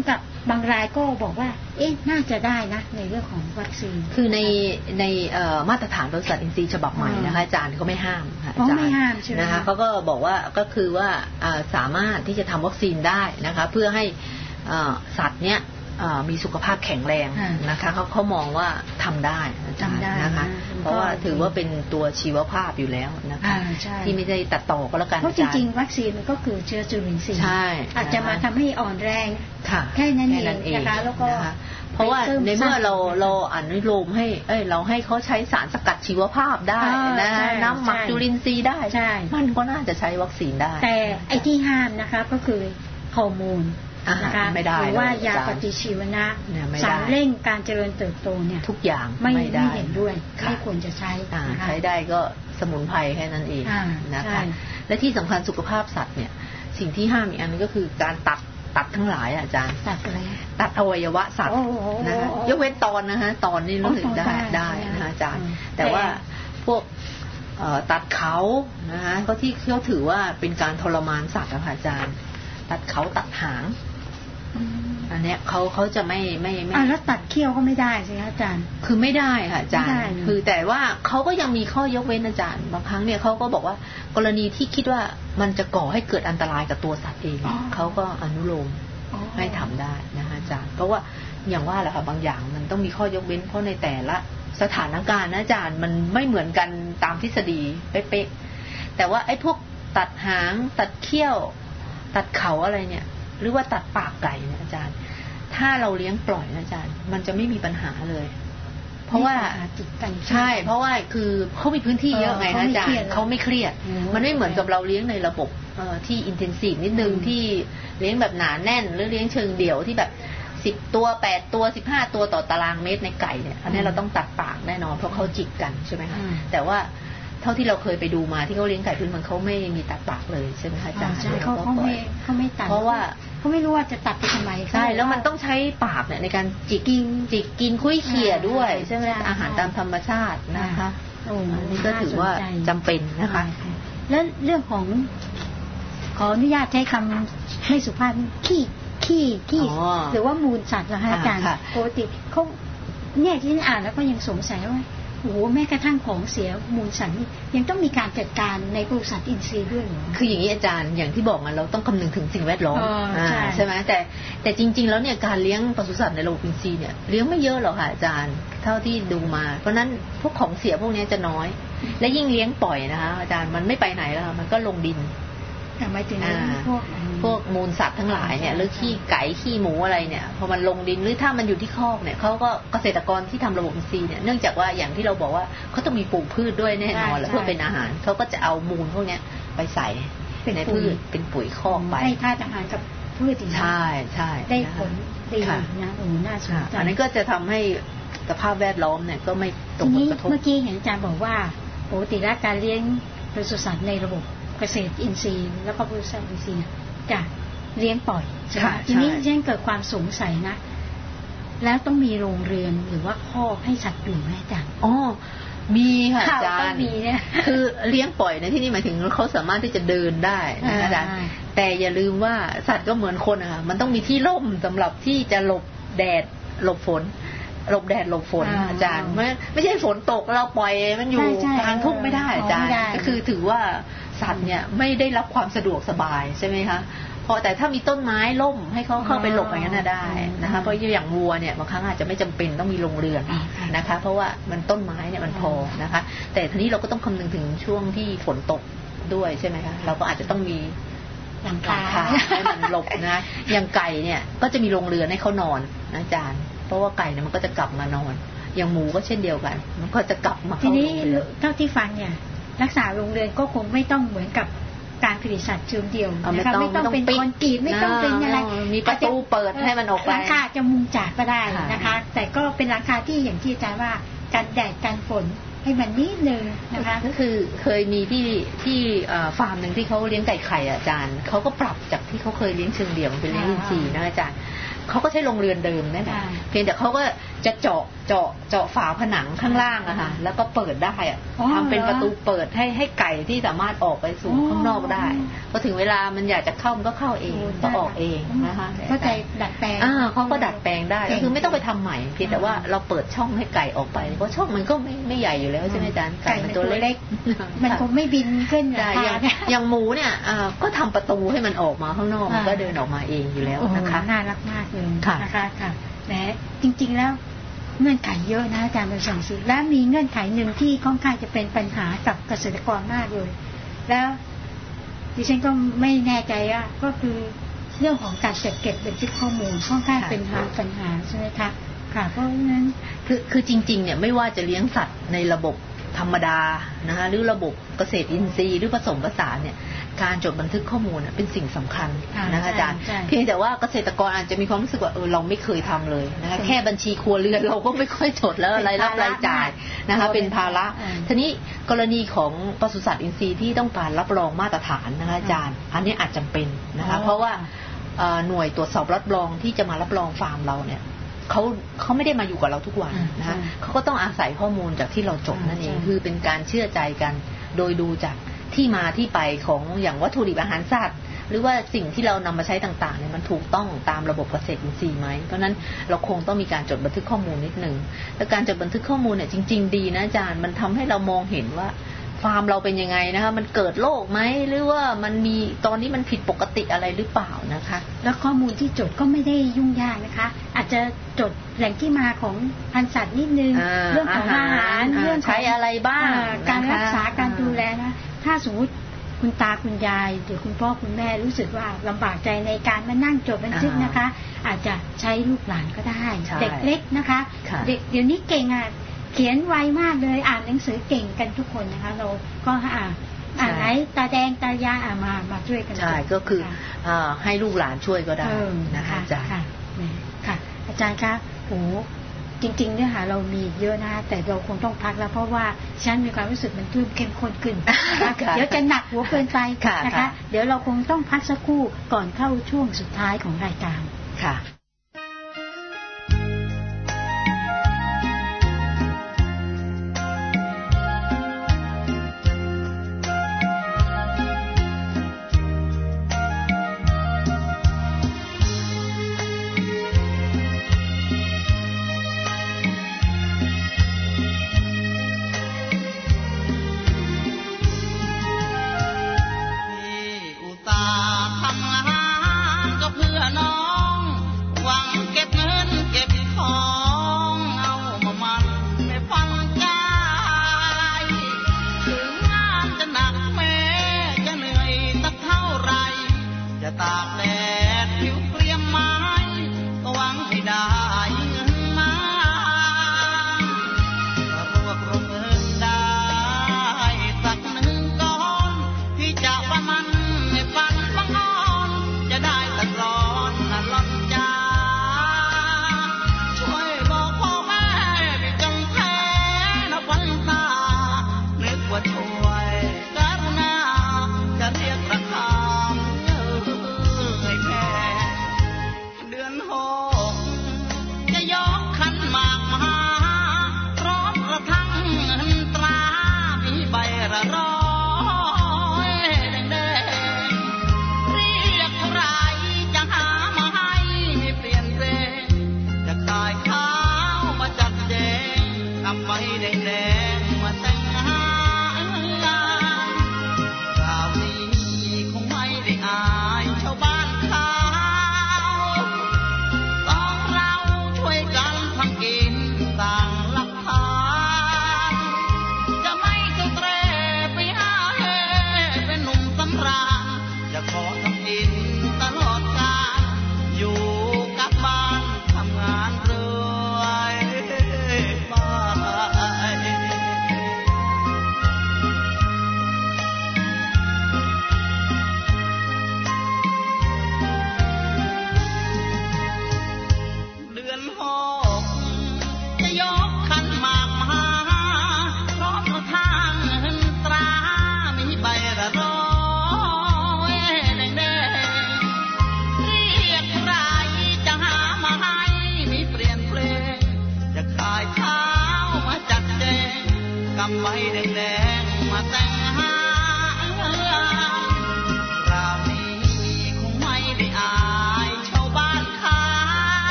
บางรายก็บอกว่าน่าจะได้นะในเรื่องของวัคซีนคือในมาตรฐานบริษัทอินทรีย์ฉบับใหม่นะคะอาจารย์เขาไม่ห้ามอาจารย์ไม่ห้ามใช่ไหมนะคะเขาก็บอกว่าก็คือว่าสามารถที่จะทำวัคซีนได้นะคะเพื่อให้สัตว์เนี้ยมีสุขภาพแข็งแรงนะคะเขามองว่าทำได้นะคะเพราะว่าถือว่าเป็นตัวชีวภาพอยู่แล้วนะคะที่ไม่ได้ตัดต่อก็แล้วกันเพราะจริงๆวัคซีนมันก็คือเชื้อจุลินทรีย์อาจจะมาทำให้อ่อนแรงแค่นั้นเองนะคะแล้วก็เพราะว่าในเมื่อเราอนุโลมให้เราให้เขาใช้สารสกัดชีวภาพได้นะน้ำหมักจุลินทรีย์ได้มันก็น่าจะใช้วัคซีนได้แต่ไอ้ที่ห้ามนะคะก็คือฮอร์โมนนะคะหรือว่ายาปฏิชีวนะสารเร่งการเจริญเติบโตเนี่ยทุกอย่างไม่เห็นด้วยไม่ควรจะใช้ใช้ได้ก็สมุนไพรแค่นั้นเองนะคะและที่สำคัญสุขภาพสัตว์เนี่ยสิ่งที่ห้ามอีกอันนึงก็คือการตัดทั้งหลายอาจารย์ตัดอวัยวะสัตว์นะคะยกเว้นตอนนะคะตอนนี้รู้สึกได้นะคะอาจารย์แต่ว่าพวกตัดเขานะคะก็ที่เขาถือว่าเป็นการทรมานสัตว์นะคะอาจารย์ตัดเขาตัดหางอันเนี้ยเขาจะไม่แล้วตัดเขี้ยวก็ไม่ได้ใช่ไหมอาจารย์คือไม่ได้ค่ะอาจารย์คือแต่ว่าเขาก็ยังมีข้อยกเว้นอาจารย์บางครั้งเนี่ยเขาก็บอกว่ากรณีที่คิดว่ามันจะก่อให้เกิดอันตรายกับตัวสัตว์เองเขาก็อนุโลมให้ทำได้นะคะอาจารย์เพราะว่าอย่างว่าแหละค่ะบางอย่างมันต้องมีข้อยกเว้นเพราะในแต่ละสถานการณ์นะอาจารย์มันไม่เหมือนกันตามทฤษฎีเป๊ะๆแต่ว่าไอ้พวกตัดหางตัดเขี้ยวตัดเขาอะไรเนี่ยหรือว่าตัดปากไก่เนี่ยอาจารย์ถ้าเราเลี้ยงปล่อยนะอาจารย์มันจะไม่มีปัญหาเลยเพราะว่าใช่เพราะว่าคือเขามีพื้นที่เยอะไงนะอาจารย์เขาไม่เครียดมันไม่เหมือนกับเราเลี้ยงในระบบที่อินเทนซีฟนิดนึงที่เลี้ยงแบบหนาแน่นหรือเลี้ยงเชิงเดี่ยวที่แบบ10 ตัว8 ตัว15 ตัวต่อตารางเมตรในไก่เนี่ยอันนี้เราต้องตัดปากแน่นอนเพราะเขาจิกกันใช่ไหมคะแต่ว่าเท่าที่เราเคยไปดูมาที่เขาเลี้ยงไก่พื้นเมืองเขาไม่มีตัดปากเลยใช่ไหมคะอาจารย์เขาไม่ตัดเพราะว่าเขาไม่รู้ว่าจะตัดไปทำไมใช่แล้วมันต้องใช้ปากเนี่ยในการจิกกินคุ้ยเขี่ยด้วยใช่ไหมอาหารตามธรรมชาตินะคะอันนี้ก็ถือว่าจำเป็นนะคะแล้วเรื่องของขออนุญาตใช้คำไม่สุภาพขี้หรือว่ามูลสัตว์นะคะอาจารย์ปกติเขาเนี่ยที่อ่านแล้วก็ยังสงสัยว่าโอ้โหแม้กระทั่งของเสียมูลสัตว์นี่ยังต้องมีการจัดการในบริษัทอินทรีย์ด้วยเหรอคืออย่างนี้อาจารย์อย่างที่บอกมาเราต้องคำนึงถึงสิ่งแวดล้อมใช่ไหมแต่จริงๆแล้วเนี่ยการเลี้ยงปศุสัตว์ในระบบอินทรีย์เนี่ยเลี้ยงไม่เยอะหรอกค่ะอาจารย์เท่าที่ดูมาเพราะนั้นพวกของเสียพวกนี้จะน้อยและยิ่งเลี้ยงปล่อยนะคะอาจารย์มันไม่ไปไหนแล้วมันก็ลงดินแต่ไม่ถึงพวกมูลสัตว์ทั้งหลายเนี่ยหรือขี้ไก่ขี้หมูอะไรเนี่ยพอมันลงดินหรือถ้ามันอยู่ที่คอกเนี่ยเขาก็เกษตรกรที่ทำระบบอินทรีย์เนี่ยเนื่องจากว่าอย่างที่เราบอกว่าเขาต้องมีปลูกพืชด้วยแน่นอนแล้วเพื่อเป็นอาหารเขาก็จะเอามูลพวกนี้ไปใส่ในพืชเป็นปุ๋ยคอกไปให้ธาตุอาหารกับพืชอีกใช่ได้ผลดีนะโอ้น่าสนใจอันนี้ก็จะทำให้สภาพแวดล้อมเนี่ยก็ไม่ตกผลกระทบเมื่อกี้เห็นอาจารย์บอกว่าปกติแล้วการเลี้ยงปศุสัตว์ในระบบเกษตรอินทรีย์แล้วก็บริษัทอินทรีย์จะเลี้ยงปล่อยทีนี้ฉันเกิดความสงสัยนะแล้วต้องมีโรงเรือนหรือว่าคอกให้สัตว์อยู่ไหมอาจารย์มีค่ะอาจารย์คือเลี้ยงปล่อยในที่นี้หมายถึงเขาสามารถที่จะเดินได้นะคะอาจารย์แต่อย่าลืมว่าสัตว์ก็เหมือนคนอะค่ะมันต้องมีที่ร่มสำหรับที่จะหลบแดดหลบฝนหลบแดดหลบฝนอาจารย์ไม่ใช่ฝนตกเราปล่อยมันอยู่กลางทุ่งไม่ได้อาจารย์ก็คือถือว่าสัตว์เนี่ยไม่ได้รับความสะดวกสบายใช่ไหมคะพอแต่ถ้ามีต้นไม้ร่มให้เขาเข้าไปหลบอย่างนั้นได้นะคะเพราะอย่างวัวเนี่ยบางครั้งอาจจะไม่จำเป็นต้องมีโรงเรือนนะคะเพราะว่ามันต้นไม้เนี่ยมันพอนะคะแต่ทีนี้เราก็ต้องคำนึงถึงช่วงที่ฝนตกด้วยใช่ไหมคะเราก็อาจจะต้องมีหลังคาให้มันหลบนะอย่างไก่เนี่ยก็จะมีโรงเรือนให้เขานอนนะอาจารย์เพราะว่าไก่เนี่ยมันก็จะกลับมานอนอย่างหมูก็เช่นเดียวกันมันก็จะกลับมาทีนี้เท่าที่ฟังเนี่ยรักษาโรงเรือนก็คงไม่ต้องเหมือนกับการผลิตสัตว์เชิงเดี่ยวนะคะไม่ต้องเป็นคอนกรีตไม่ต้องเป็นอะไรมีประตูเปิดให้มันออกไปหลังคาจะมุงจากก็ได้นะคะแต่ก็เป็นหลังคาที่อย่างที่อาจารย์ว่ากันแดดกันฝนให้มันนิดนึงนะคะก็คือเคยมีที่ฟาร์มหนึ่งที่เขาเลี้ยงไก่ไข่อาจารย์เขาก็ปรับจากที่เขาเคยเลี้ยงเชิงเดี่ยวเป็นเลี้ยงอินทรีย์นะอาจารย์เขาก็ใช้โรงเรือนเดิมนั่นแหละเพียงแต่เขาก็จะเจาะฝาผนังข้างล่างอะค่ะแล้วก็เปิดได้อะทำเป็นประตูเปิดให้ไก่ที่สามารถออกไปสู่ข้างนอกได้พอถึงเวลามันอยากจะเข้ามันก็เข้าเองก็ออกเองนะคะก็ใจดัดแปลงเขาก็ดัดแปลงได้คือไม่ต้องไปทำใหม่เพียงแต่ว่าเราเปิดช่องให้ไก่ออกไปเพราะช่องมันก็ไม่ใหญ่อยู่แล้วใช่ไหมอาจารย์ไก่มันตัวเล็กมันคงไม่บินขึ้นอย่างหมูเนี่ยก็ทำประตูให้มันออกมาข้างนอกมันก็เดินออกมาเองอยู่แล้วนะคะน่ารักมากเลยนะคะค่ะแหมจริงๆแล้วเงื่อนไขเยอะนะอาจารย์เป็นสั่งซื้อและมีเงื่อนไขหนึ่งที่ค่อนข้างจะเป็นปัญหากับเกษตรกรมากเลยแล้วดิฉันก็ไม่แน่ใจว่าก็คือเรื่องของการจัดเก็บบันทึกข้อมูลค่อนข้างเป็นปัญหาใช่ไหมคะค่ะเพราะฉะนั้นคือจริงๆเนี่ยไม่ว่าจะเลี้ยงสัตว์ในระบบธรรมดานะคะหรือระบบเกษตรอินทรีย์หรือผสมผสานเนี่ยการจดบันทึกข้อมูลเป็นสิ่งสำคัญนะคะอาจารย์เพียงแต่ว่าเกษตรกรอาจจะมีความรู้สึกว่าเราไม่เคยทำเลยนะคะแค่บัญชีครัวเรือนเราก็ไม่ค่อยจดแล้วรายรับรายจ่ายนะคะเป็นภาระทีนี้กรณีของปศุสัตว์อินทรีย์ที่ต้องการรับรองมาตรฐานนะคะอาจารย์อันนี้อาจจำเป็นนะคะเพราะว่าหน่วยตรวจสอบรับรองที่จะมารับรองฟาร์มเราเนี่ยเขาไม่ได้มาอยู่กับเราทุกวันนะคะเขาก็ต้องอาศัยข้อมูลจากที่เราจดนั่นเองคือเป็นการเชื่อใจกันโดยดูจากที่มาที่ไปของอย่างวัตถุดิบอาหารสัตว์หรือว่าสิ่งที่เรานำมาใช้ต่างๆเนี่ยมันถูกต้องตามระบบเกษตรอินทรีย์ไหมเพราะนั้นเราคงต้องมีการจดบันทึกข้อมูลนิดนึงและการจดบันทึกข้อมูลเนี่ยจริงๆดีนะอาจารย์มันทำให้เรามองเห็นว่าฟาร์มเราเป็นยังไงนะคะมันเกิดโรคไหมหรือว่ามันมีตอนนี้มันผิดปกติอะไรหรือเปล่านะคะแล้วข้อมูลที่จดก็ไม่ได้ยุ่งยากนะคะอาจจะจดแหล่งที่มาของพันธุ์สัตว์นิดนึงเรื่องของอาหารเรื่องใช้อะไรบ้างการรักษาการดูแลนะถ้าสมมติคุณตาคุณยายหรือคุณพ่อคุณแม่รู้สึกว่าลำบากใจในการมานั่งจดบันทึกนะคะอาจจะใช้ลูกหลานก็ได้เด็กเล็กนะคะเด็กเดี๋ยวนี้เก่งเขียนไวมากเลยอ่านหนังสือเก่งกันทุกคนนะคะเราก็ไหนตาแดงตายายมาช่วยกันใช่ก็คือให้ลูกหลานช่วยก็ได้นะคะอาจารย์ค่ะอาจารย์คะโอ้จริงๆเนื้อหาเรามีเยอะนะแต่เราคงต้องพักแล้วเพราะว่าฉันมีความรู้สึกมันเริ่มเข้มข้นขึ้นเดี๋ยวจะหนักหัวเกินไปนะคะเดี๋ยวเราคงต้องพักสักครู่ก่อนเข้าช่วงสุดท้ายของรายการค่ะ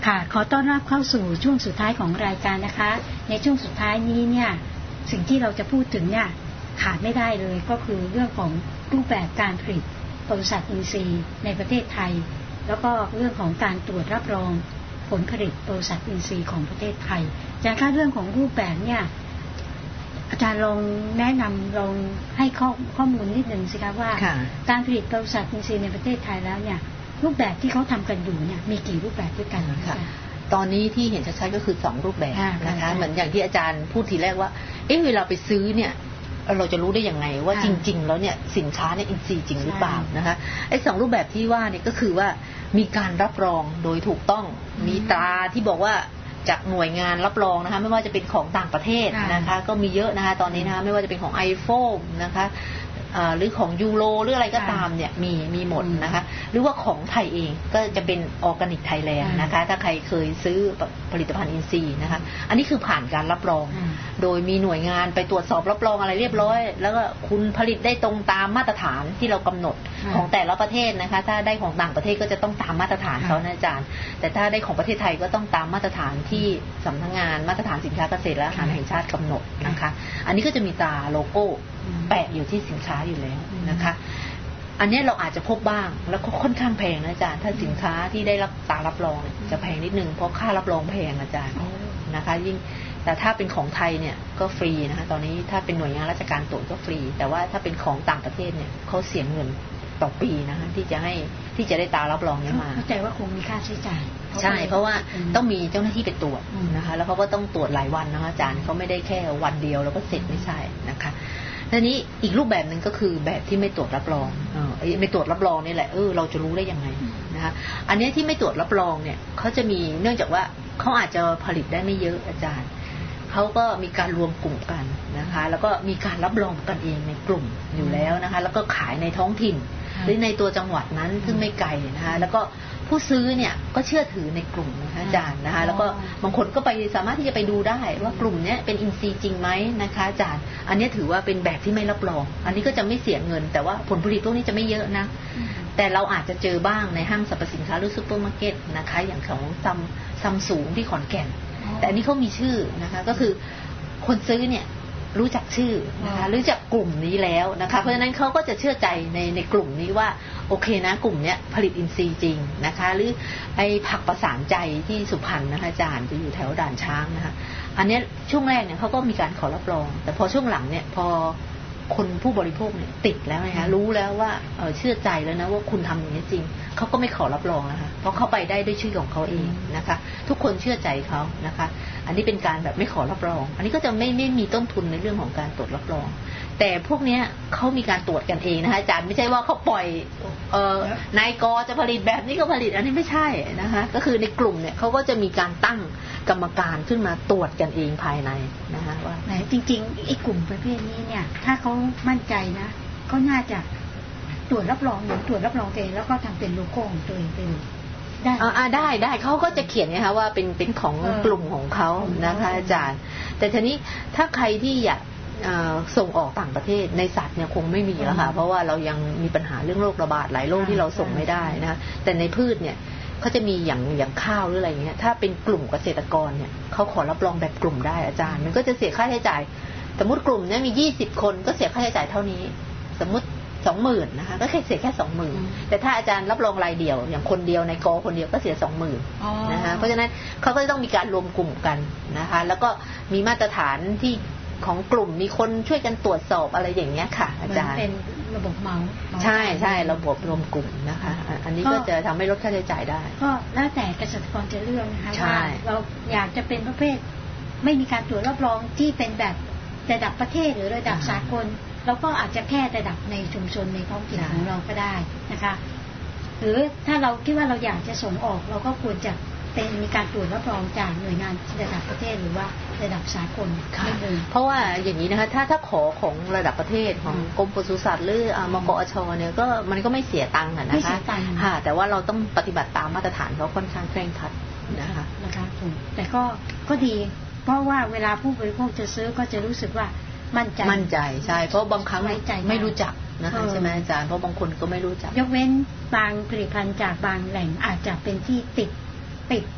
ค่ะขอต้อนรับเข้าสู่ช่วงสุดท้ายของรายการนะคะในช่วงสุดท้ายนี้เนี่ยสิ่งที่เราจะพูดถึงเนี่ยขาดไม่ได้เลยก็คือเรื่องของรูปแบบการผลิตปศุสัตว์อินทรีย์ในประเทศไทยแล้วก็เรื่องของการตรวจรับรองผลผลิตปศุสัตว์อินทรีย์ของประเทศไทยจากเรื่องของรูปแบบเนี่ยอาจารย์ลองแนะนำลองให้ข้อมูลนิดนึงสิคะว่าการผลิตปศุสัตว์อินทรีย์ในประเทศไทยแล้วเนี่ยรูปแบบที่เขาทำกันอยู่เนี่ยมีกี่รูปแบบด้วยกันคะตอนนี้ที่เห็นชัดๆก็คือ2รูปแบบนะคะเหมือนอย่างที่อาจารย์พูดทีแรกว่าเวลาไปซื้อเนี่ยเราจะรู้ได้ยังไงว่าจริงๆแล้วเนี่ยสินค้าเนี่ยอินทรีย์จริงหรือเปล่านะคะ2รูปแบบที่ว่าเนี่ยก็คือว่ามีการรับรองโดยถูกต้องมีตราที่บอกว่าจากหน่วยงานรับรองนะคะไม่ว่าจะเป็นของต่างประเทศนะคะก็มีเยอะนะคะตอนนี้นะคะไม่ว่าจะเป็นของ iPhone นะคะหรือของยูโรหรืออะไรก็ตามเนี่ยมีหมดนะคะหรือว่าของไทยเองก็จะเป็นออร์แกนิกไทยแลนด์นะคะถ้าใครเคยซื้อผลิตภัณฑ์อินทรีย์นะคะอันนี้คือผ่านการรับรองโดยมีหน่วยงานไปตรวจสอบรับรองอะไรเรียบร้อยแล้วก็คุณผลิตได้ตรงตามมาตรฐานที่เรากำหนดของแต่ละประเทศนะคะถ้าได้ของต่างประเทศก็จะต้องตามมาตรฐานเขานะอาจารย์แต่ถ้าได้ของประเทศไทยก็ต้องตามมาตรฐานที่สำนักงานมาตรฐานสินค้าเกษตรและอาหารแห่งชาติกำหนดนะคะอันนี้ก็จะมีตราโลโก้แปะอยู่ที่สินค้าอยู่แล้วนะคะอันนี้เราอาจจะพบบ้างแล้วก็ค่อนข้างแพงนะอาจารย์ถ้าสินค้าที่ได้รับตรารับรองจะแพงนิดนึงเพราะค่ารับรองแพงอาจารย์นะคะยิ่งแต่ถ้าเป็นของไทยเนี่ยก็ฟรีนะคะตอนนี้ถ้าเป็นหน่วยงานราชการตรวจก็ฟรีแต่ว่าถ้าเป็นของต่างประเทศเนี่ยเขาเสียเงินต่อปีนะคะที่จะได้ตรารับรองนี้มาเข้าใจว่าคงมีค่าใช้จ่ายใช่เพราะว่าต้องมีเจ้าหน้าที่ไปตรวจนะคะแล้วเขาก็ต้องตรวจหลายวันนะคะอาจารย์เขาไม่ได้แค่วันเดียวแล้วก็เสร็จไม่ใช่นะคะทีนี้อีกรูปแบบหนึ่งก็คือแบบที่ไม่ตรวจรับรองไม่ตรวจรับรองนี่แหละเราจะรู้ได้ยังไงนะคะอันนี้ที่ไม่ตรวจรับรองเนี่ยเขาจะมีเนื่องจากว่าเขาอาจจะผลิตได้ไม่เยอะอาจารย์เขาก็มีการรวมกลุ่มกันนะคะแล้วก็มีการรับรองกันเองในกลุ่มอยู่แล้วนะคะแล้วก็ขายในท้องถิ่นหรือในตัวจังหวัดนั้นซึ่งไม่ไกลนะคะแล้วก็ผู้ซื้อเนี่ยก็เชื่อถือในกลุ่มนะคะอาจารย์นะคะแล้วก็บางคนก็ไปสามารถที่จะไปดูได้ว่ากลุ่มนี้เป็นอินทรีย์จริงไหมนะคะอาจารย์อันนี้ถือว่าเป็นแบบที่ไม่รับรองอันนี้ก็จะไม่เสียเงินแต่ว่าผลผลิตพวกนี้จะไม่เยอะนะแต่เราอาจจะเจอบ้างในห้างสรรพสินค้าหรือซุปเปอร์มาร์เก็ตนะคะอย่างของซัมซุงที่ขอนแก่นแต่อันนี้เขามีชื่อนะคะก็คือคนซื้อเนี่ยรู้จักชื่อนะคะรู้จักกลุ่มนี้แล้วนะคะเพราะฉะนั้นเขาก็จะเชื่อใจในกลุ่มนี้ว่าโอเคนะกลุ่มนี้ผลิตอินทรีย์จริงนะคะหรือไอ้ผักประสานใจที่สุพรรณนะคะอาจารย์จะอยู่แถวด่านช้างนะคะอันนี้ช่วงแรกเนี่ยเขาก็มีการขอรับรองแต่พอช่วงหลังเนี่ยพอคนผู้บริโภคเนี่ยติดแล้วนะคะรู้แล้วว่าเชื่อใจแล้วนะว่าคุณทำอย่างนี้จริงเขาก็ไม่ขอรับรองนะคะเพราะเขาไปได้ด้วยชื่อของเขาเองนะคะทุกคนเชื่อใจเขานะคะอันนี้เป็นการแบบไม่ขอรับรองอันนี้ก็จะไม่มีต้นทุนในเรื่องของการตรวจรับรองแต่พวกนี้เขามีการตรวจกันเองนะคะอาจารย์ไม่ใช่ว่าเขาปล่อยนายกจะผลิตแบบนี้ก็ผลิตอันนี้ไม่ใช่นะคะก็คือในกลุ่มเนี่ยเขาก็จะมีการตั้งกรรมการขึ้นมาตรวจกันเองภายในนะคะว่าจริงๆไอ้กลุ่มประเภทนี้เนี่ยถ้าเขามั่นใจนะเขาน่าจะตรวจรับรองตรวจรับรองเองแล้วก็ทำเป็นโลโก้ของตัวเองไปเลยได้เขาก็จะเขียนนะคะว่าเป็นของกลุ่มของเขานะคะอาจารย์แต่ทีนี้ถ้าใครที่อยากส่งออกต่างประเทศในสัตว์เนี่ยคงไม่มีแล้วค่ะเพราะว่าเรายังมีปัญหาเรื่องโรคระบาดหลายโรคที่เราส่งไม่ได้นะแต่ในพืชเนี่ยเขาจะมีอย่างข้าวหรืออะไรเงี้ยถ้าเป็นกลุ่มเกษตรกรเนี่ยเขาขอรับรองแบบกลุ่มได้อาจารย์มันก็จะเสียค่าใช้จ่ายสมมติกลุ่มนี้มี20คนก็เสียค่าใช้จ่ายเท่านี้สมมติ 20,000 นะคะก็แค่เสียแค่ 20,000 แต่ถ้าอาจารย์รับรองรายเดียวอย่างคนเดีในกอคนเดียวก็เสีย 20,000 นะคะเพราะฉะนั้นเขาก็ต้องมีการรวมกลุ่มกันนะคะแล้วก็มีมาตรฐานที่ของกลุ่มมีคนช่วยกันตรวจสอบอะไรอย่างเงี้ยค่ะอาจารย์เป็นระบบเมาส์ใช่ระบบรวมกลุ่มนะคะอันนี้ก็จะทำให้ลดค่าใช้จ่ายได้ก็แล้วแต่เกษตรกรจะเลือกนะคะว่าเราอยากจะเป็นประเภทไม่มีการตรวจรับรองที่เป็นแบบระดับประเทศหรือระดับสากลเราก็อาจจะแค่ระดับในชุมชนในท้องถิ่นของเราก็ได้นะคะหรือถ้าเราคิดว่าเราอยากจะส่งออกเราก็ควรจะเป็นมีการตรวจรับรองจากหน่วยงานระดับประเทศหรือว่าระดับสากลเพราะว่าอย่างนี้นะคะถ้าขอของระดับประเทศของกรมปศุสัตว์หรือมกอชเนี่ยก็มันก็ไม่เสียตังค์นะคะค่ะแต่ว่าเราต้องปฏิบัติตามมาตรฐานเขาค่อนข้างเคร่งครัดนะคะแต่ก็ดีเพราะว่าเวลาผู้บริโภคจะซื้อก็จะรู้สึกว่ามั่นใจใช่เพราะบางครั้งไม่รู้จักนะคะใช่ไหมอาจารย์เพราะบางคนก็ไม่รู้จักยกเว้นบางผลิตภัณฑ์จากบางแหล่งอาจจะเป็นที่ติด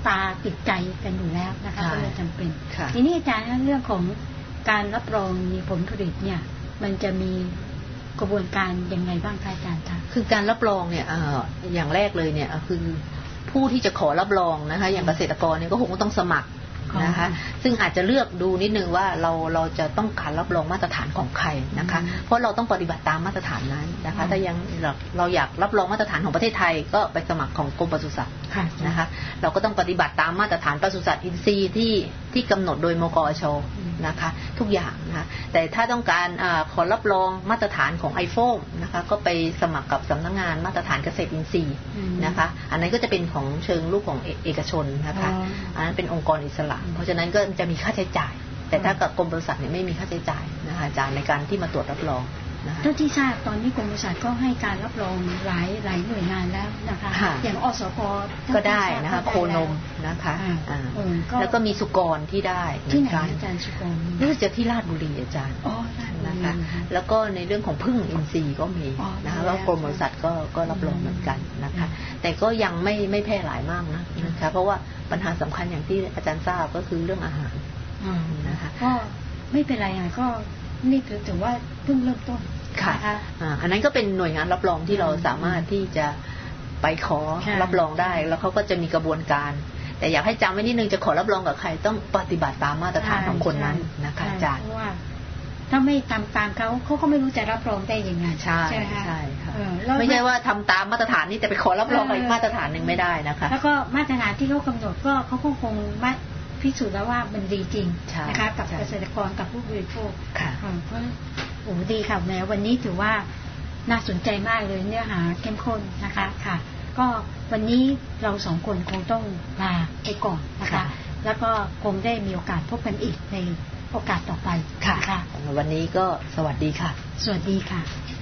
ตาติดใจกันอยู่แล้วนะคะก็เลยจำเป็นทีนี้อาจารย์เรื่องของการรับรองมีผลผลิตเนี่ยมันจะมีกระบวนการยังไงบ้างคะอาจารย์คะคือการรับรองเนี่ยอย่างแรกเลยเนี่ยคือผู้ที่จะขอรับรองนะคะอย่างเกษตรกรเนี่ยก็คงต้องสมัครนะคะซึ่งอาจจะเลือกดูนิดนึงว่าเราจะต้องการรับรองมาตรฐานของใครนะคะเพราะเราต้องปฏิบัติตามมาตรฐานนั้นนะคะถ้ายังเราอยากรับรองมาตรฐานของประเทศไทยก็ไปสมัครของกรมปศุสัตว์นะคะเราก็ต้องปฏิบัติตามมาตรฐานปศุสัตว์อินทรีย์ที่กำหนดโดยมกช.นะคะทุกอย่างนะคะแต่ถ้าต้องการขอรับรองมาตรฐานของไอโฟมนะคะก็ไปสมัครกับสำนักงานมาตรฐานเกษตรอินทรีย์นะคะอันนั้นก็จะเป็นของเชิงลูกของเอกชนนะคะอันนั้นเป็นองค์กรอิสระเพราะฉะนั้นก็จะมีค่าใช้จ่ายแต่ถ้ากับกรมปศุสัตว์เนี่ยไม่มีค่าใช้จ่ายนะคะอาจารย์ในการที่มาตรวจรับรองเท่าที่ทราบตอนนี้กรมปศุสัตว์ก็ให้การรับรองหลายหน่วยงานแล้วนะคะอย่างอสก. ก็ได้นะคะโคนมนะคะแล้วก็มีสุกรที่ได้ที่ไหนอาจารย์สุกรรู้สึกจะที่ราชบุรีอาจารย์นะคะแล้วก็ในเรื่องของผึ้งอินทรีย์ก็มีนะคะแล้วกรมปศุสัตว์ก็รับรองเหมือนกันนะคะแต่ก็ยังไม่แพร่หลายมากนะคะเพราะว่าปัญหาสำคัญอย่างที่อาจารย์ทราบก็คือเรื่องอาหารนะคะก็ไม่เป็นไรก็นี่ถือว่าเพิ่งเริ่มต้นค่ะอันนั้นก็เป็นหน่วยงานรับรองที่เราสามารถที่จะไปขอรับรองได้แล้วเขาก็จะมีกระบวนการแต่อยากให้จำไว้นิดนึงจะขอรับรองกับใครต้องปฏิบัติตามมาตรฐานของคนนั้นนะคะอาจารย์ถ้าไม่ตามเขาก็ไม่รู้จะรับรองได้ยังไงใช่ใช่ค่ะไม่ใช่ว่าทำตามมาตรฐานนี้แต่ไปขอรับรองอีกมาตรฐานหนึ่งไม่ได้นะคะแล้วก็มาตรฐานที่เขากำหนดก็เขาคงพิสูจน์แล้วว่ามันดีจริงนะคะกับเกษตรกรกับผู้บริโภคก็โอ้ดีค่ะแม้วันนี้ถือว่าน่าสนใจมากเลยเนื้อหาเข้มข้นนะคะค่ะก็วันนี้เราสองคนคงต้องลาไปก่อนนะคะแล้วก็คงได้มีโอกาสพบกันอีกในโอกาสต่อไปค่ะวันนี้ก็สวัสดีค่ะสวัสดีค่ะ